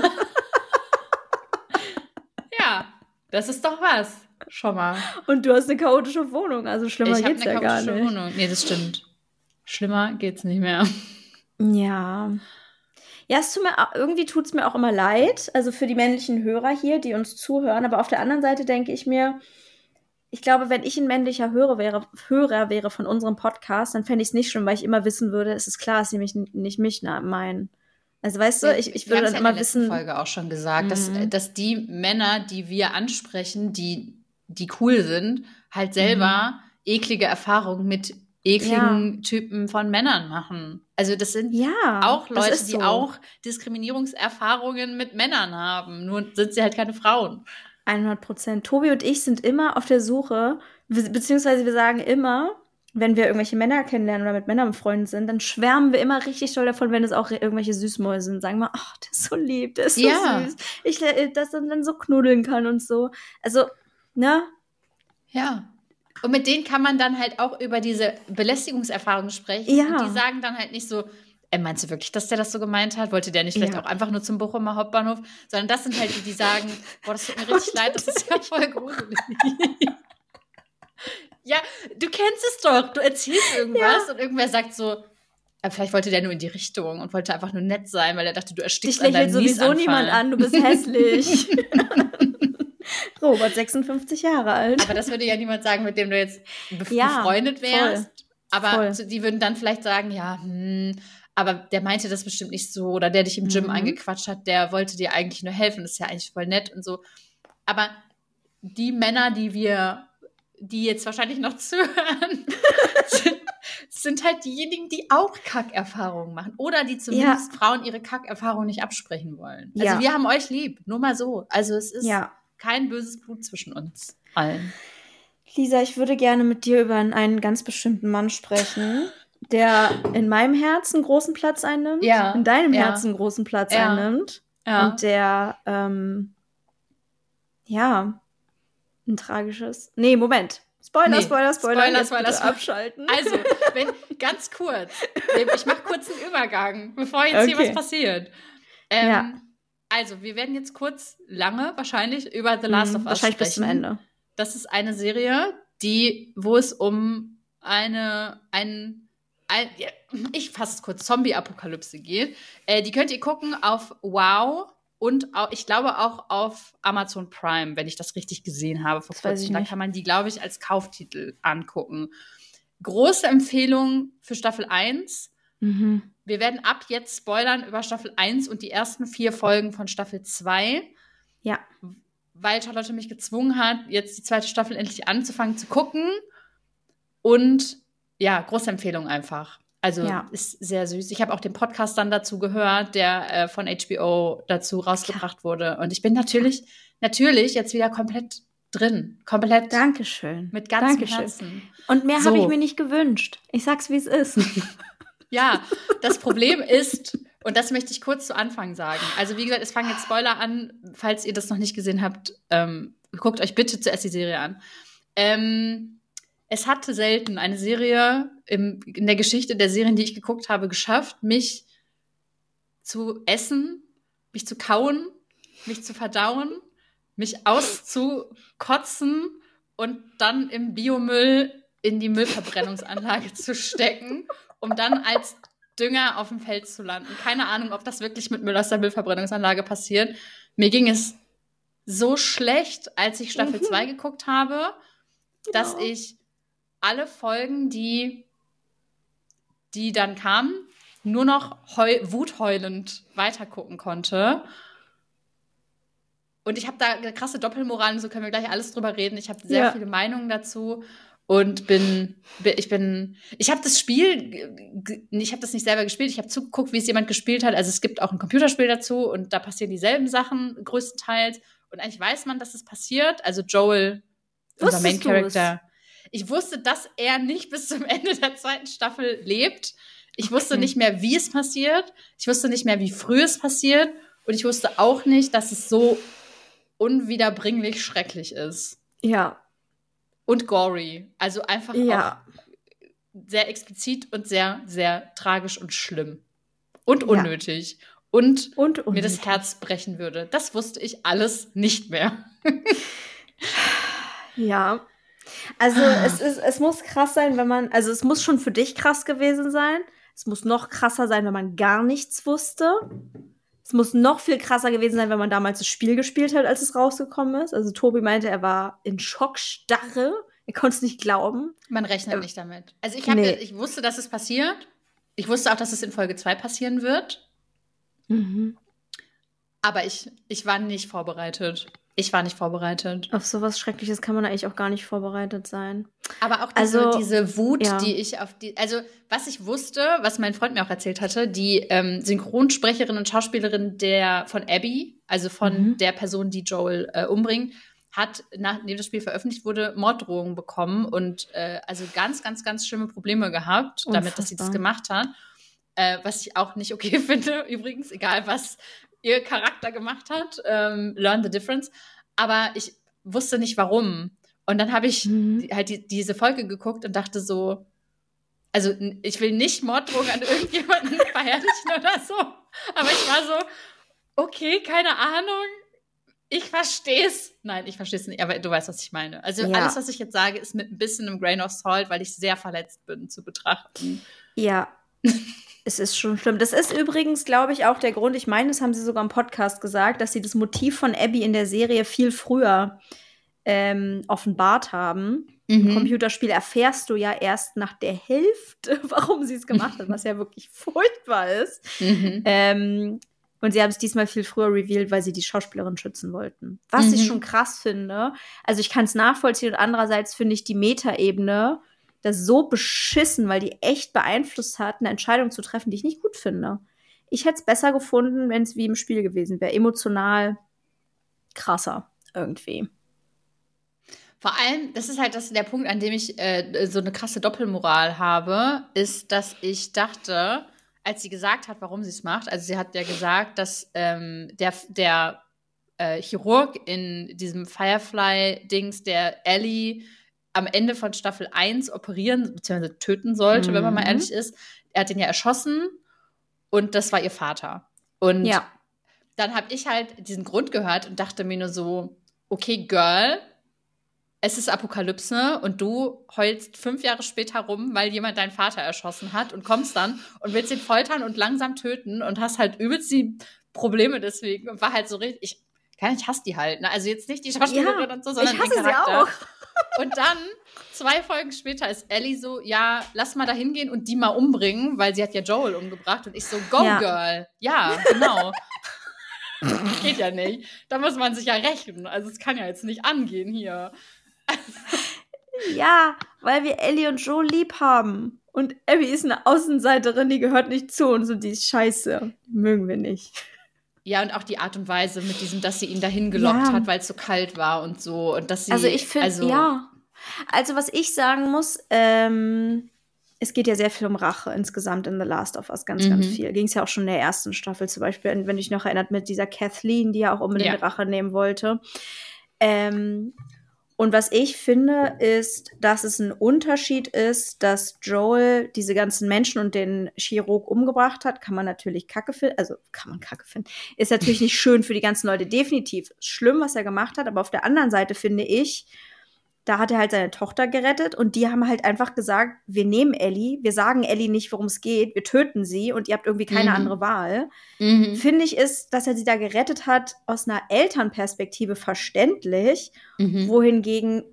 Ja, das ist doch was. Schon mal. Und du hast eine chaotische Wohnung, also schlimmer ich geht's ja gar nicht. Ich habe eine chaotische Wohnung. Nee, das stimmt. Schlimmer geht's nicht mehr. Ja. Ja, es tut mir, irgendwie tut es mir auch immer leid, also für die männlichen Hörer hier, die uns zuhören, aber auf der anderen Seite denke ich mir, ich glaube, wenn ich ein männlicher Hörer wäre, Hörer wäre von unserem Podcast, dann fände ich es nicht schlimm, weil ich immer wissen würde, es ist klar, dass sie mich nicht mich meinen. Also weißt du, ich, ich würde dann ja immer wissen. Wir haben es in der letzten Folge auch schon gesagt, mhm. dass, dass die Männer, die wir ansprechen, die, die cool sind, halt selber mhm. eklige Erfahrungen mit ekligen ja. Typen von Männern machen. Also das sind ja, auch Leute, so. die auch Diskriminierungserfahrungen mit Männern haben. Nur sind sie halt keine Frauen. hundert Prozent. Tobi und ich sind immer auf der Suche, beziehungsweise wir sagen immer, wenn wir irgendwelche Männer kennenlernen oder mit Männern befreundet sind, dann schwärmen wir immer richtig doll davon, wenn es auch irgendwelche Süßmäuse sind. Sagen wir, ach, der ist so lieb, der ist so ja. süß. Ich, dass er dann so knuddeln kann und so. Also, ne? Ja. Und mit denen kann man dann halt auch über diese Belästigungserfahrungen sprechen. Ja. Und die sagen dann halt nicht so, äh, meinst du wirklich, dass der das so gemeint hat? Wollte der nicht vielleicht ja. auch einfach nur zum Bochumer Hauptbahnhof? Sondern das sind halt die, die sagen, boah, das tut mir richtig leid, das ist ja voll gruselig. Ja, du kennst es doch. Du erzählst irgendwas ja. und irgendwer sagt so, äh, vielleicht wollte der nur in die Richtung und wollte einfach nur nett sein, weil er dachte, du erstickst an deinem Dich lächelt sowieso niemand an, du bist hässlich. Robert, sechsundfünfzig Jahre alt. Aber das würde ja niemand sagen, mit dem du jetzt bef- ja, befreundet wärst. Voll. Aber voll. die würden dann vielleicht sagen, ja, hm, aber der meinte das bestimmt nicht so. Oder der dich im Gym mhm. angequatscht hat, der wollte dir eigentlich nur helfen. Das ist ja eigentlich voll nett und so. Aber die Männer, die wir, die jetzt wahrscheinlich noch zuhören, sind, sind halt diejenigen, die auch Kackerfahrungen machen. Oder die zumindest ja. Frauen ihre Kackerfahrungen nicht absprechen wollen. Also ja. wir haben euch lieb. Nur mal so. Also es ist ja. kein böses Blut zwischen uns allen. Lisa, ich würde gerne mit dir über einen ganz bestimmten Mann sprechen, der in meinem Herzen einen großen Platz einnimmt, ja. in deinem ja. Herzen einen großen Platz ja. einnimmt ja. und der, ähm, ja, ein tragisches... Nee, Moment. Spoiler, nee. Spoiler, Spoiler. Spoiler, Spoiler, Spoiler. Abschalten. Also, wenn, ganz kurz. Ich mache kurz einen Übergang, bevor jetzt okay. hier was passiert. Ähm, ja. Also, wir werden jetzt kurz, lange wahrscheinlich, über The Last hm, of Us wahrscheinlich sprechen. Bis zum Ende. Das ist eine Serie, die, wo es um eine, ein, ein ja, ich fasse es kurz, Zombie-Apokalypse geht. Äh, die könnt ihr gucken auf Wow und auch, ich glaube auch auf Amazon Prime, wenn ich das richtig gesehen habe vor kurzem. Da kann man die, glaube ich, als Kauftitel angucken. Große Empfehlung für Staffel eins. Mhm. Wir werden ab jetzt spoilern über Staffel eins und die ersten vier Folgen von Staffel zwei. Ja. Weil Charlotte mich gezwungen hat, jetzt die zweite Staffel endlich anzufangen zu gucken. Und ja, große Empfehlung einfach. Also ja. ist sehr süß. Ich habe auch den Podcast dann dazu gehört, der äh, von H B O dazu rausgebracht ja. wurde. Und ich bin natürlich, natürlich jetzt wieder komplett drin. Komplett. Dankeschön. Mit ganzem Dankeschön. Herzen. Und mehr so. habe ich mir nicht gewünscht. Ich sag's, wie es ist. Ja, das Problem ist, und das möchte ich kurz zu Anfang sagen. Also wie gesagt, es fangen jetzt Spoiler an. Falls ihr das noch nicht gesehen habt, ähm, guckt euch bitte zuerst die Serie an. Ähm, es hatte selten eine Serie im, in der Geschichte der Serien, die ich geguckt habe, geschafft, mich zu essen, mich zu kauen, mich zu verdauen, mich auszukotzen und dann im Biomüll in die Müllverbrennungsanlage zu stecken, um dann als Dünger auf dem Feld zu landen. Keine Ahnung, ob das wirklich mit Müll aus der Müllverbrennungsanlage passiert. Mir ging es so schlecht, als ich Staffel mhm. zwei geguckt habe, dass genau. ich alle Folgen, die, die dann kamen, nur noch heu- wutheulend weitergucken konnte. Und ich habe da eine krasse Doppelmoral, so können wir gleich alles drüber reden. Ich habe sehr Ja. viele Meinungen dazu und bin, bin ich bin, ich habe das Spiel, g- ich habe das nicht selber gespielt, ich habe zugeguckt, wie es jemand gespielt hat. Also es gibt auch ein Computerspiel dazu und da passieren dieselben Sachen größtenteils. Und eigentlich weiß man, dass es passiert. Also Joel, unser Main Wusstest du es? Character. Ich wusste, dass er nicht bis zum Ende der zweiten Staffel lebt. Ich wusste Okay. nicht mehr, wie es passiert. Ich wusste nicht mehr, wie früh es passiert. Und ich wusste auch nicht, dass es so unwiederbringlich schrecklich ist. Ja. Und gory. Also einfach Ja. auch sehr explizit und sehr, sehr tragisch und schlimm. Und Ja. unnötig. Und, Und mir unnötig. das Herz brechen würde. Das wusste ich alles nicht mehr. Ja. Also es ist, es muss krass sein, wenn man, also es muss schon für dich krass gewesen sein. Es muss noch krasser sein, wenn man gar nichts wusste. Es muss noch viel krasser gewesen sein, wenn man damals das Spiel gespielt hat, als es rausgekommen ist. Also Tobi meinte, er war in Schockstarre. Er konnte es nicht glauben. Man rechnet Ähm, nicht damit. Also ich, hab, nee. ich wusste, dass es passiert. Ich wusste auch, dass es in Folge zwei passieren wird. Mhm. Aber ich, ich war nicht vorbereitet. Ich war nicht vorbereitet. Auf sowas Schreckliches kann man eigentlich auch gar nicht vorbereitet sein. Aber auch diese, Also, diese Wut, ja. die ich auf die, also was ich wusste, was mein Freund mir auch erzählt hatte, die ähm, Synchronsprecherin und Schauspielerin der von Abby, also von Mhm. der Person, die Joel äh, umbringt, hat, nachdem das Spiel veröffentlicht wurde, Morddrohungen bekommen und äh, also ganz, ganz, ganz schlimme Probleme gehabt, damit, dass sie das Unfassbar. gemacht hat. Äh, was ich auch nicht okay finde, übrigens, egal was ihr Charakter gemacht hat, ähm, learn the difference. Aber ich wusste nicht, warum. Und dann habe ich Mhm. die, halt die, diese Folge geguckt und dachte so, also n- ich will nicht Morddrohungen an irgendjemanden verherrlichen oder so, aber ich war so, okay, keine Ahnung, ich versteh's. Nein, ich versteh's nicht, aber du weißt, was ich meine. Also Ja. alles, was ich jetzt sage, ist mit ein bisschen einem Grain of Salt, weil ich sehr verletzt bin, zu betrachten. Ja, es ist schon schlimm. Das ist übrigens, glaube ich, auch der Grund, ich meine, das haben sie sogar im Podcast gesagt, dass sie das Motiv von Abby in der Serie viel früher ähm, offenbart haben. Im Mhm. Computerspiel erfährst du ja erst nach der Hälfte, warum sie es gemacht hat, was ja wirklich furchtbar ist. Mhm. Ähm, und sie haben es diesmal viel früher revealed, weil sie die Schauspielerin schützen wollten. Was Mhm. ich schon krass finde. Also ich kann es nachvollziehen und andererseits finde ich die Metaebene das so beschissen, weil die echt beeinflusst hat, eine Entscheidung zu treffen, die ich nicht gut finde. Ich hätte es besser gefunden, wenn es wie im Spiel gewesen wäre. Emotional krasser irgendwie. Vor allem, das ist halt das, der Punkt, an dem ich äh, so eine krasse Doppelmoral habe, ist, dass ich dachte, als sie gesagt hat, warum sie es macht, also sie hat ja gesagt, dass ähm, der, der äh, Chirurg in diesem Firefly-Dings, der Ellie am Ende von Staffel eins operieren bzw. töten sollte, wenn man mal Mhm. ehrlich ist, er hat ihn ja erschossen und das war ihr Vater. Und Ja. dann habe ich halt diesen Grund gehört und dachte mir nur so, okay, Girl, es ist Apokalypse und du heulst fünf Jahre später rum, weil jemand deinen Vater erschossen hat und kommst dann und willst ihn foltern und langsam töten und hast halt übelst die Probleme deswegen und war halt so richtig, ich, kann ich hasse die halt, ne? Also jetzt nicht die Schauspielerin Ja, und so, sondern ich hasse den sie Charakter. auch. Und dann, zwei Folgen später, ist Ellie so, ja, lass mal da hingehen und die mal umbringen, weil sie hat ja Joel umgebracht. Und ich so, go, Ja. Girl. Ja, genau. Geht ja nicht. Da muss man sich ja rächen. Also es kann ja jetzt nicht angehen hier. Ja, weil wir Ellie und Joe lieb haben. Und Abby ist eine Außenseiterin, die gehört nicht zu uns und die ist scheiße. Die mögen wir nicht. Ja, und auch die Art und Weise mit diesem, dass sie ihn dahin gelockt Ja. hat, weil es so kalt war und so. Und dass sie, Also ich finde, also, ja. Also was ich sagen muss, ähm, es geht ja sehr viel um Rache insgesamt in The Last of Us, ganz, Mhm. ganz viel. Ging es ja auch schon in der ersten Staffel zum Beispiel, wenn du dich noch erinnert, mit dieser Kathleen, die ja auch unbedingt Ja. Rache nehmen wollte. Ähm, und was ich finde, ist, dass es ein Unterschied ist, dass Joel diese ganzen Menschen und den Chirurg umgebracht hat. Kann man natürlich kacke finden. Also kann man kacke finden. Ist natürlich nicht schön für die ganzen Leute. Definitiv schlimm, was er gemacht hat. Aber auf der anderen Seite finde ich, da hat er halt seine Tochter gerettet und die haben halt einfach gesagt, wir nehmen Ellie, wir sagen Ellie nicht, worum es geht, wir töten sie und ihr habt irgendwie keine Mhm. andere Wahl. Mhm. Finde ich, ist, dass er sie da gerettet hat, aus einer Elternperspektive verständlich, Mhm. wohingegen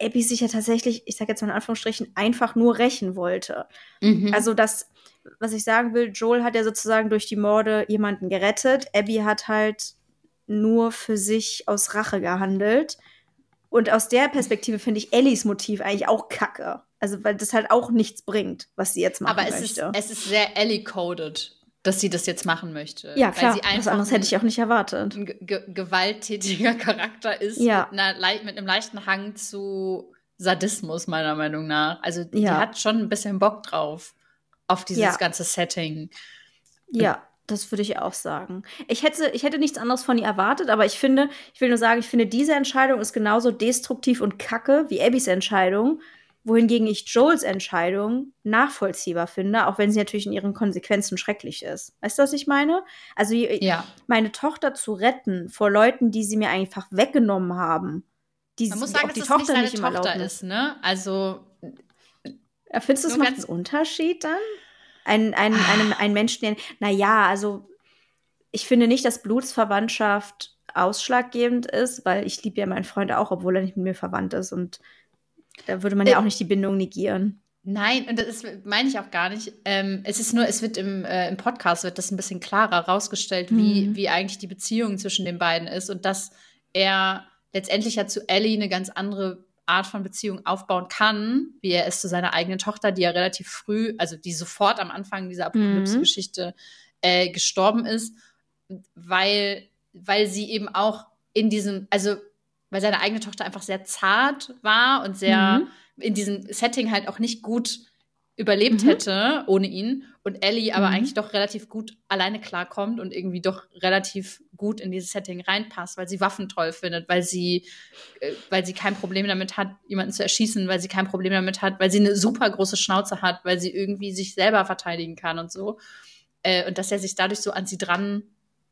Abby sich ja tatsächlich, ich sage jetzt mal in Anführungsstrichen, einfach nur rächen wollte. Mhm. Also das, was ich sagen will, Joel hat ja sozusagen durch die Morde jemanden gerettet. Abby hat halt nur für sich aus Rache gehandelt. Und aus der Perspektive finde ich Ellies Motiv eigentlich auch kacke. Also, weil das halt auch nichts bringt, was sie jetzt machen Aber es möchte. ist, es ist sehr Ellie-coded, dass sie das jetzt machen möchte. Ja, klar. Weil sie Was anderes hätte ich auch nicht erwartet. Ein ge gewalttätiger Charakter ist ja. mit, einer, mit einem leichten Hang zu Sadismus, meiner Meinung nach. Also, ja. die hat schon ein bisschen Bock drauf, auf dieses ja. ganze Setting. Ja. Das würde ich auch sagen. Ich hätte, ich hätte nichts anderes von ihr erwartet, aber ich finde, ich will nur sagen, ich finde, diese Entscheidung ist genauso destruktiv und kacke wie Abbys Entscheidung, wohingegen ich Joels Entscheidung nachvollziehbar finde, auch wenn sie natürlich in ihren Konsequenzen schrecklich ist. Weißt du, was ich meine? Also ja. meine Tochter zu retten vor Leuten, die sie mir einfach weggenommen haben. Die, Man muss die sagen, auch dass die das Tochter nicht seine nicht Tochter ist, ne? Also findest du, es macht einen Unterschied dann? Ein, ein, einem, ein Mensch, der, naja, also ich finde nicht, dass Blutsverwandtschaft ausschlaggebend ist, weil ich liebe ja meinen Freund auch, obwohl er nicht mit mir verwandt ist. Und da würde man ja auch nicht die Bindung negieren. Nein, und das meine ich auch gar nicht. Ähm, es ist nur, es wird im, äh, im Podcast wird das ein bisschen klarer rausgestellt, mhm. wie, wie eigentlich die Beziehung zwischen den beiden ist und dass er letztendlich ja zu Ellie eine ganz andere Art von Beziehung aufbauen kann, wie er es zu seiner eigenen Tochter, die ja relativ früh, also die sofort am Anfang dieser Apokalypse-Geschichte mhm. äh, gestorben ist, weil, weil sie eben auch in diesem, also weil seine eigene Tochter einfach sehr zart war und sehr mhm. in diesem Setting halt auch nicht gut überlebt mhm. hätte ohne ihn und Ellie aber mhm. eigentlich doch relativ gut alleine klarkommt und irgendwie doch relativ gut in dieses Setting reinpasst, weil sie Waffen toll findet, weil sie, äh, weil sie kein Problem damit hat, jemanden zu erschießen, weil sie kein Problem damit hat, weil sie eine super große Schnauze hat, weil sie irgendwie sich selber verteidigen kann und so. Äh, und dass er sich dadurch so an sie dran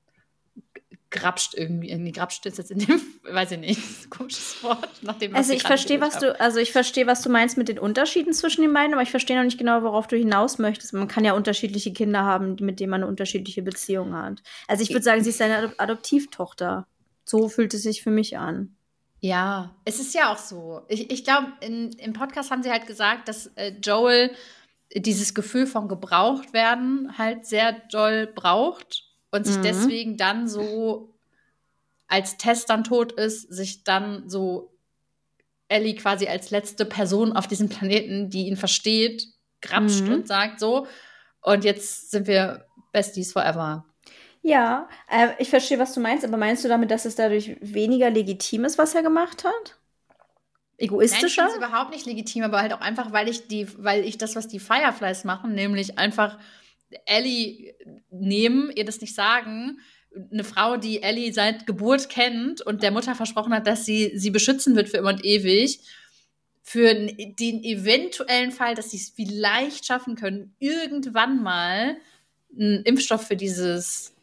grapscht irgendwie, irgendwie grapscht ist jetzt in dem, weiß ich nicht, das ist ein komisches Wort. Nachdem, also ich verstehe, was du, also ich verstehe, was du meinst mit den Unterschieden zwischen den beiden, aber ich verstehe noch nicht genau, worauf du hinaus möchtest. Man kann ja unterschiedliche Kinder haben, mit denen man eine unterschiedliche Beziehung hat. Also ich würde sagen, sie ist seine Adop- Adoptivtochter. So fühlt es sich für mich an. Ja, es ist ja auch so. Ich, ich glaube, im Podcast haben sie halt gesagt, dass äh, Joel dieses Gefühl von gebraucht werden halt sehr doll braucht. Und sich mhm. deswegen dann so, als Tess dann tot ist, sich dann so Ellie quasi als letzte Person auf diesem Planeten, die ihn versteht, grapscht mhm. und sagt so, und jetzt sind wir Besties forever. Ja, äh, ich verstehe, was du meinst, aber meinst du damit, dass es dadurch weniger legitim ist, was er gemacht hat? Egoistischer? Nein, ich finde es überhaupt nicht legitim, aber halt auch einfach, weil ich die, weil ich das, was die Fireflies machen, nämlich einfach Ellie nehmen, ihr das nicht sagen, eine Frau, die Ellie seit Geburt kennt und der Mutter versprochen hat, dass sie sie beschützen wird für immer und ewig, für den eventuellen Fall, dass sie es vielleicht schaffen können, irgendwann mal einen Impfstoff für dieses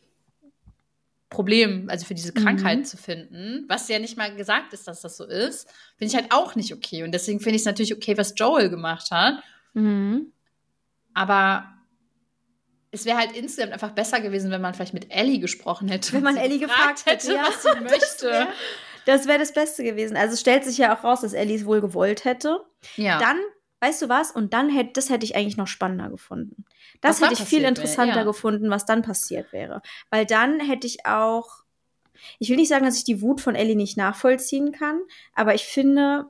Problem, also für diese Krankheit mhm. zu finden, was ja nicht mal gesagt ist, dass das so ist, finde ich halt auch nicht okay. Und deswegen finde ich es natürlich okay, was Joel gemacht hat. Mhm. Aber es wäre halt insgesamt einfach besser gewesen, wenn man vielleicht mit Ellie gesprochen hätte. Wenn man Ellie gefragt, gefragt hätte, ja, was sie möchte. Das wäre wär das Beste gewesen. Also es stellt sich ja auch raus, dass Ellie es wohl gewollt hätte. Ja. Dann, weißt du was? Und dann hätte, das hätte ich eigentlich noch spannender gefunden. Das was hätte ich viel interessanter wäre, ja. gefunden, was dann passiert wäre. Weil dann hätte ich auch, ich will nicht sagen, dass ich die Wut von Ellie nicht nachvollziehen kann, aber ich finde,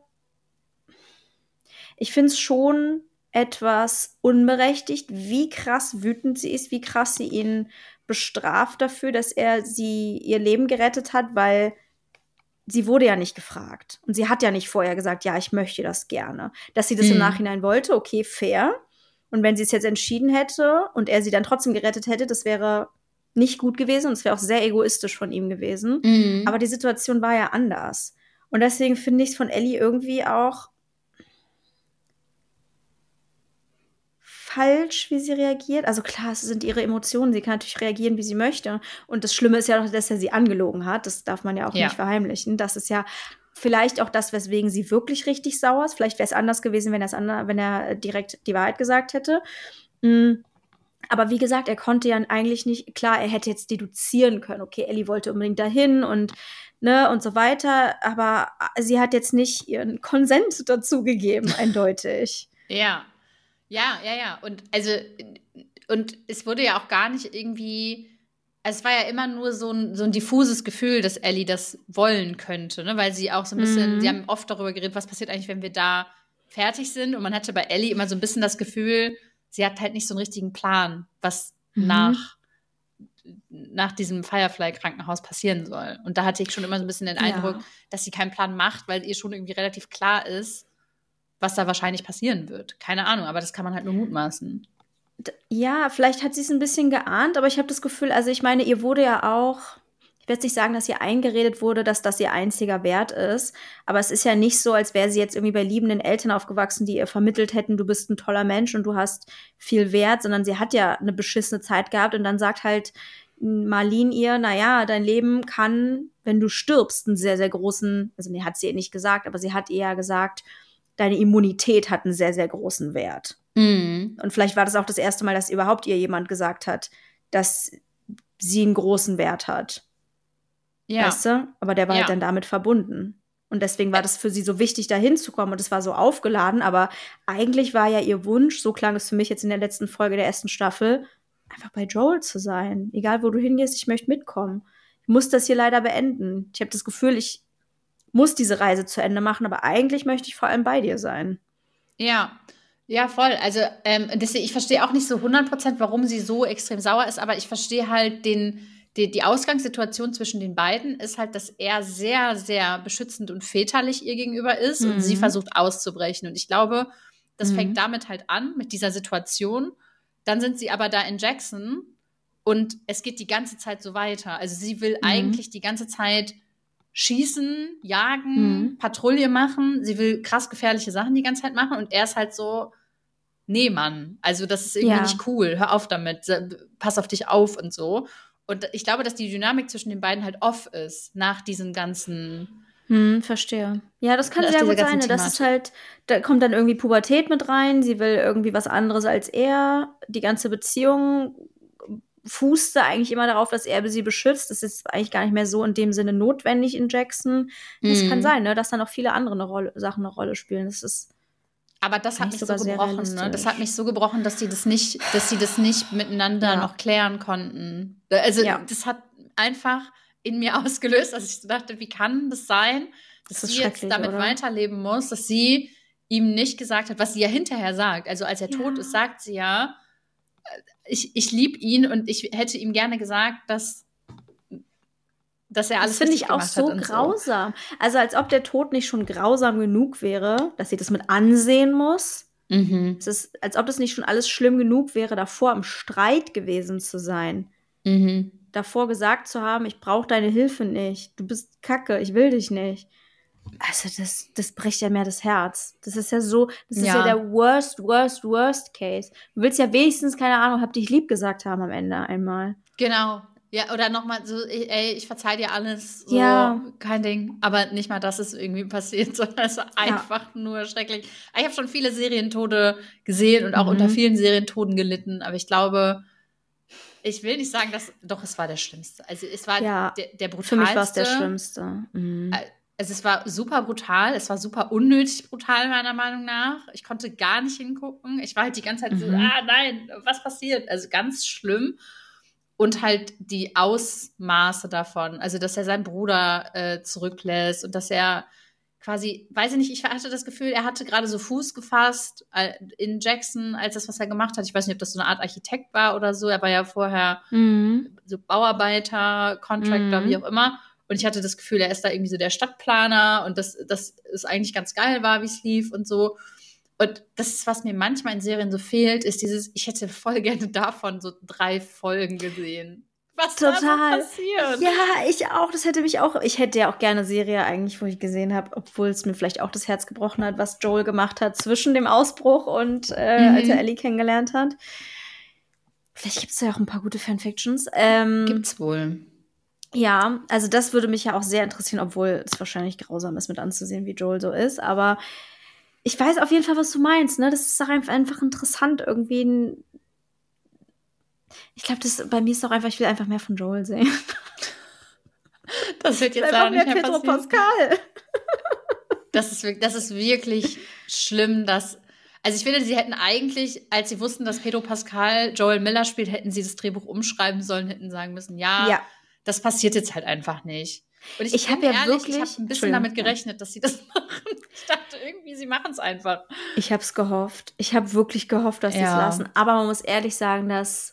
ich finde es schon etwas unberechtigt, wie krass wütend sie ist, wie krass sie ihn bestraft dafür, dass er sie ihr Leben gerettet hat, weil sie wurde ja nicht gefragt. Und sie hat ja nicht vorher gesagt, ja, ich möchte das gerne. Dass sie das mhm. im Nachhinein wollte, okay, fair. Und wenn sie es jetzt entschieden hätte und er sie dann trotzdem gerettet hätte, das wäre nicht gut gewesen und es wäre auch sehr egoistisch von ihm gewesen. Mhm. Aber die Situation war ja anders. Und deswegen finde ich es von Ellie irgendwie auch falsch, wie sie reagiert. Also klar, es sind ihre Emotionen. Sie kann natürlich reagieren, wie sie möchte. Und das Schlimme ist ja auch, dass er sie angelogen hat. Das darf man ja auch ja. nicht verheimlichen. Das ist ja vielleicht auch das, weswegen sie wirklich richtig sauer ist. Vielleicht wäre es anders gewesen, wenn, wenn er direkt die Wahrheit gesagt hätte. Aber wie gesagt, er konnte ja eigentlich nicht, klar, er hätte jetzt deduzieren können, okay, Ellie wollte unbedingt dahin und ne, und so weiter, aber sie hat jetzt nicht ihren Konsent dazu gegeben, eindeutig. Ja, ja, ja, ja. Und also, und es wurde ja auch gar nicht irgendwie, also es war ja immer nur so ein, so ein diffuses Gefühl, dass Ellie das wollen könnte, ne? Weil sie auch so ein bisschen, Mhm. sie haben oft darüber geredet, was passiert eigentlich, wenn wir da fertig sind. Und man hatte bei Ellie immer so ein bisschen das Gefühl, sie hat halt nicht so einen richtigen Plan, was Mhm. nach, nach diesem Firefly-Krankenhaus passieren soll. Und da hatte ich schon immer so ein bisschen den Eindruck, Ja. dass sie keinen Plan macht, weil ihr schon irgendwie relativ klar ist, was da wahrscheinlich passieren wird. Keine Ahnung, aber das kann man halt nur mutmaßen. D- Ja, vielleicht hat sie es ein bisschen geahnt, aber ich habe das Gefühl, also ich meine, ihr wurde ja auch, ich werde jetzt nicht sagen, dass ihr eingeredet wurde, dass das ihr einziger Wert ist, aber es ist ja nicht so, als wäre sie jetzt irgendwie bei liebenden Eltern aufgewachsen, die ihr vermittelt hätten, du bist ein toller Mensch und du hast viel Wert, sondern sie hat ja eine beschissene Zeit gehabt und dann sagt halt Marlene ihr, naja, dein Leben kann, wenn du stirbst, einen sehr, sehr großen, also nee, hat sie ihr nicht gesagt, aber sie hat ihr ja gesagt, deine Immunität hat einen sehr, sehr großen Wert. Mhm. Und vielleicht war das auch das erste Mal, dass überhaupt ihr jemand gesagt hat, dass sie einen großen Wert hat. Ja. Weißt du? Aber der war Ja. halt dann damit verbunden. Und deswegen war das für sie so wichtig, da hinzukommen. Und es war so aufgeladen. Aber eigentlich war ja ihr Wunsch, so klang es für mich jetzt in der letzten Folge der ersten Staffel, einfach bei Joel zu sein. Egal, wo du hingehst, ich möchte mitkommen. Ich muss das hier leider beenden. Ich habe das Gefühl, ich muss diese Reise zu Ende machen. Aber eigentlich möchte ich vor allem bei dir sein. Ja, ja, voll. Also, ähm, deswegen, ich verstehe auch nicht so hundert Prozent, warum sie so extrem sauer ist, aber ich verstehe halt den, die, die Ausgangssituation zwischen den beiden ist halt, dass er sehr, sehr beschützend und väterlich ihr gegenüber ist und sie Mhm. versucht auszubrechen. Und ich glaube, das Mhm. fängt damit halt an, mit dieser Situation. Dann sind sie aber da in Jackson und es geht die ganze Zeit so weiter. Also sie will Mhm. eigentlich die ganze Zeit schießen, jagen, Mhm. Patrouille machen. Sie will krass gefährliche Sachen die ganze Zeit machen und er ist halt so, nee, Mann, also das ist irgendwie Ja. nicht cool, hör auf damit, pass auf dich auf und so. Und ich glaube, dass die Dynamik zwischen den beiden halt off ist, nach diesen ganzen, Hm, verstehe. Ja, das kann aus sehr dieser gut sein. ganzen Ne? Das ist Thematik. halt, da kommt dann irgendwie Pubertät mit rein. Sie will irgendwie was anderes als er. Die ganze Beziehung fußte eigentlich immer darauf, dass er sie beschützt. Das ist eigentlich gar nicht mehr so in dem Sinne notwendig in Jackson. Das kann Mhm. sein, ne? Dass dann auch viele andere eine Rolle, Sachen eine Rolle spielen. Das ist Aber das hat eigentlich mich so sogar sehr gebrochen, ne? Das realistisch. hat mich so gebrochen, dass die das nicht, dass sie das nicht miteinander Ja. noch klären konnten. Also Ja. das hat einfach in mir ausgelöst, dass ich so dachte, wie kann das sein, dass Das ist sie jetzt schrecklich, damit oder? weiterleben muss, dass sie ihm nicht gesagt hat, was sie ja hinterher sagt. Also als er Ja. tot ist, sagt sie ja, äh, ich, ich liebe ihn und ich hätte ihm gerne gesagt, dass, dass er alles Das finde richtig ich auch gemacht so hat und so. grausam. Also als ob der Tod nicht schon grausam genug wäre, dass sie das mit ansehen muss. Mhm. Es ist, als ob das nicht schon alles schlimm genug wäre, davor im Streit gewesen zu sein. Mhm. Davor gesagt zu haben, ich brauche deine Hilfe nicht. Du bist kacke, ich will dich nicht. Also das, das bricht ja mehr das Herz. Das ist ja so, das ist ja Ja. der worst, worst, worst case. Du willst ja wenigstens, keine Ahnung, hab dich lieb gesagt haben am Ende einmal. Genau. Ja, oder nochmal so, ey, ich verzeih dir alles, so, Ja. kein Ding. Aber nicht mal das ist irgendwie passiert, sondern es war einfach nur schrecklich. Ich habe schon viele Serientode gesehen und auch Mhm. unter vielen Serientoden gelitten, aber ich glaube, ich will nicht sagen, dass, doch, es war der Schlimmste. Also es war Ja, der, der brutalste. für mich war es der Schlimmste. Mhm. Also es war super brutal, es war super unnötig brutal, meiner Meinung nach. Ich konnte gar nicht hingucken. Ich war halt die ganze Zeit so, Mhm. ah nein, was passiert? Also ganz schlimm. Und halt die Ausmaße davon, also dass er seinen Bruder äh, zurücklässt und dass er quasi, weiß ich nicht, ich hatte das Gefühl, er hatte gerade so Fuß gefasst äh, in Jackson, als das, was er gemacht hat. Ich weiß nicht, ob das so eine Art Architekt war oder so. Er war ja vorher Mhm. so Bauarbeiter, Contractor, Mhm. wie auch immer. Und ich hatte das Gefühl, er ist da irgendwie so der Stadtplaner und dass das es eigentlich ganz geil war, wie es lief und so. Und das ist, was mir manchmal in Serien so fehlt, ist dieses, ich hätte voll gerne davon so drei Folgen gesehen. Was da so Total. passiert. Ja, ich auch. Das hätte mich auch. Ich hätte ja auch gerne Serie eigentlich, wo ich gesehen habe, obwohl es mir vielleicht auch das Herz gebrochen hat, was Joel gemacht hat zwischen dem Ausbruch und äh, Mhm. als er Ellie kennengelernt hat. Vielleicht gibt es ja auch ein paar gute Fanfictions. Ähm, Gibt's wohl. Ja, also das würde mich ja auch sehr interessieren, obwohl es wahrscheinlich grausam ist, mit anzusehen, wie Joel so ist. Aber ich weiß auf jeden Fall, was du meinst. Ne? Das ist doch einfach, einfach interessant, irgendwie ein Ich glaube, bei mir ist doch einfach, ich will einfach mehr von Joel sehen. Das wird jetzt einfach auch nicht mehr mehr Pedro passieren. Pascal. Das ist, wirk- das ist wirklich schlimm, dass. Also ich finde, sie hätten eigentlich, als sie wussten, dass Pedro Pascal Joel Miller spielt, hätten sie das Drehbuch umschreiben sollen, hätten sagen müssen, ja, Ja. das passiert jetzt halt einfach nicht. Und ich, Ich bin hab ja ehrlich, wirklich- ich habe ein bisschen Entschuldigung, damit ja. gerechnet, dass sie das machen. Ich dachte irgendwie, sie machen es einfach. Ich habe es gehofft. Ich habe wirklich gehofft, dass sie es Ja. lassen. Aber man muss ehrlich sagen, dass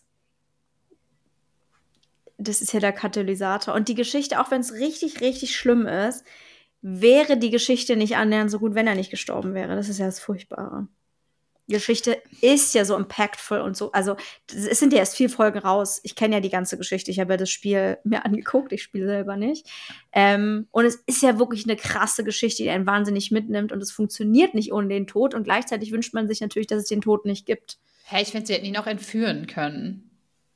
das ist ja der Katalysator. Und die Geschichte, auch wenn es richtig, richtig schlimm ist, wäre die Geschichte nicht annähernd so gut, wenn er nicht gestorben wäre. Das ist ja das Furchtbare. Die Geschichte ist ja so impactful und so. Also, es sind ja erst vier Folgen raus. Ich kenne ja die ganze Geschichte. Ich habe ja das Spiel mir angeguckt. Ich spiele selber nicht. Ähm, und es ist ja wirklich eine krasse Geschichte, die einen wahnsinnig mitnimmt. Und es funktioniert nicht ohne den Tod. Und gleichzeitig wünscht man sich natürlich, dass es den Tod nicht gibt. Hey, ich finde, sie hätten ihn auch entführen können.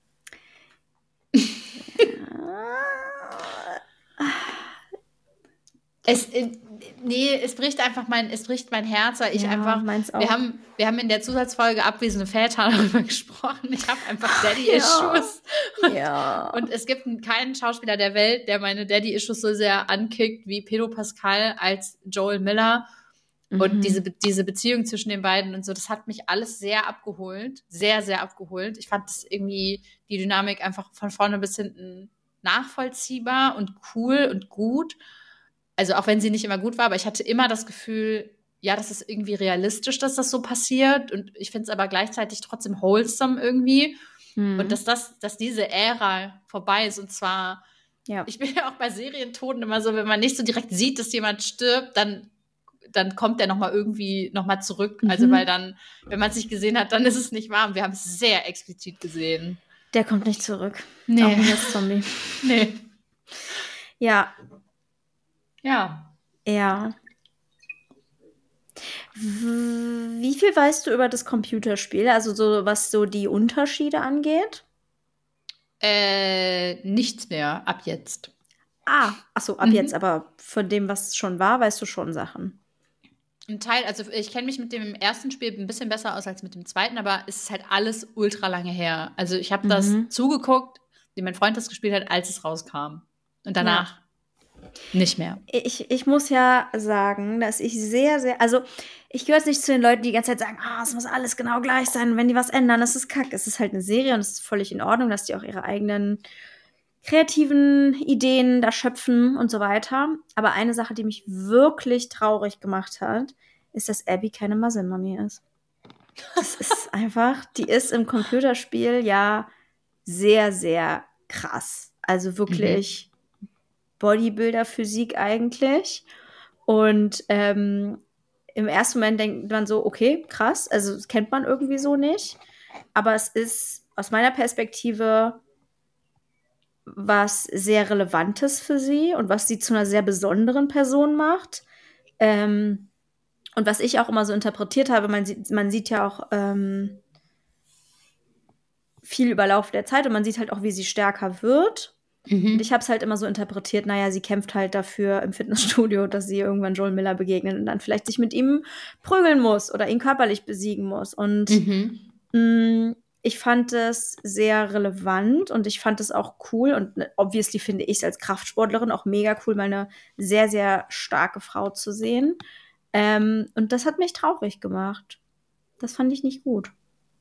Es, äh, nee, es bricht einfach mein, es bricht mein Herz, weil ich Ja, einfach, meins auch. wir haben, wir haben in der Zusatzfolge abwesende Väter darüber gesprochen. Ich habe einfach Ja. Daddy-Issues. Und, Ja. und es gibt keinen Schauspieler der Welt, der meine Daddy-Issues so sehr ankickt wie Pedro Pascal als Joel Miller. Und Mhm. diese, diese Beziehung zwischen den beiden und so, das hat mich alles sehr abgeholt. Sehr, sehr abgeholt. Ich fand das irgendwie, die Dynamik einfach von vorne bis hinten nachvollziehbar und cool und gut. Also auch wenn sie nicht immer gut war, aber ich hatte immer das Gefühl, ja, das ist irgendwie realistisch, dass das so passiert. Und ich finde es aber gleichzeitig trotzdem wholesome irgendwie. Mhm. Und dass das, dass diese Ära vorbei ist. Und zwar, Ja. ich bin ja auch bei Serientoten immer so, wenn man nicht so direkt sieht, dass jemand stirbt, dann, dann kommt der nochmal irgendwie nochmal zurück. Mhm. Also weil dann, wenn man es nicht gesehen hat, dann ist es nicht warm. Wir haben es sehr explizit gesehen. Der kommt nicht zurück. Nee. Auch nicht als Zombie. Nee. Ja. Ja. Ja. W- Wie viel weißt du über das Computerspiel? Also so, was so die Unterschiede angeht? Äh, nichts mehr ab jetzt. Ah, achso, ab Mhm. jetzt, aber von dem, was schon war, weißt du schon Sachen. Ein Teil, also ich kenne mich mit dem ersten Spiel ein bisschen besser aus als mit dem zweiten, aber es ist halt alles ultra lange her. Also ich habe das Mhm. zugeguckt, wie mein Freund das gespielt hat, als es rauskam. Und danach nicht mehr. Ich, ich muss ja sagen, dass ich sehr, sehr, also ich gehöre jetzt nicht zu den Leuten, die die ganze Zeit sagen, ah, es muss alles genau gleich sein. Und wenn die was ändern, das ist kack. Es ist halt eine Serie und es ist völlig in Ordnung, dass die auch ihre eigenen kreativen Ideen da schöpfen und so weiter. Aber eine Sache, die mich wirklich traurig gemacht hat, ist, dass Abby keine Muscle Mommy ist. Das ist einfach, die ist im Computerspiel ja sehr, sehr krass. Also wirklich Bodybuilder-Physik eigentlich. Und ähm, im ersten Moment denkt man so, okay, krass, also das kennt man irgendwie so nicht. Aber es ist aus meiner Perspektive was sehr Relevantes für sie und was sie zu einer sehr besonderen Person macht. Ähm, und was ich auch immer so interpretiert habe, man sieht, man sieht ja auch ähm, viel über Lauf der Zeit und man sieht halt auch, wie sie stärker wird. Mhm. Und ich habe es halt immer so interpretiert, naja, sie kämpft halt dafür im Fitnessstudio, dass sie irgendwann Joel Miller begegnet und dann vielleicht sich mit ihm prügeln muss oder ihn körperlich besiegen muss. Und Mhm. mh, ich fand es sehr relevant und ich fand es auch cool. Und ne, obviously finde ich es als Kraftsportlerin auch mega cool, mal eine sehr, sehr starke Frau zu sehen. Ähm, und das hat mich traurig gemacht. Das fand ich nicht gut.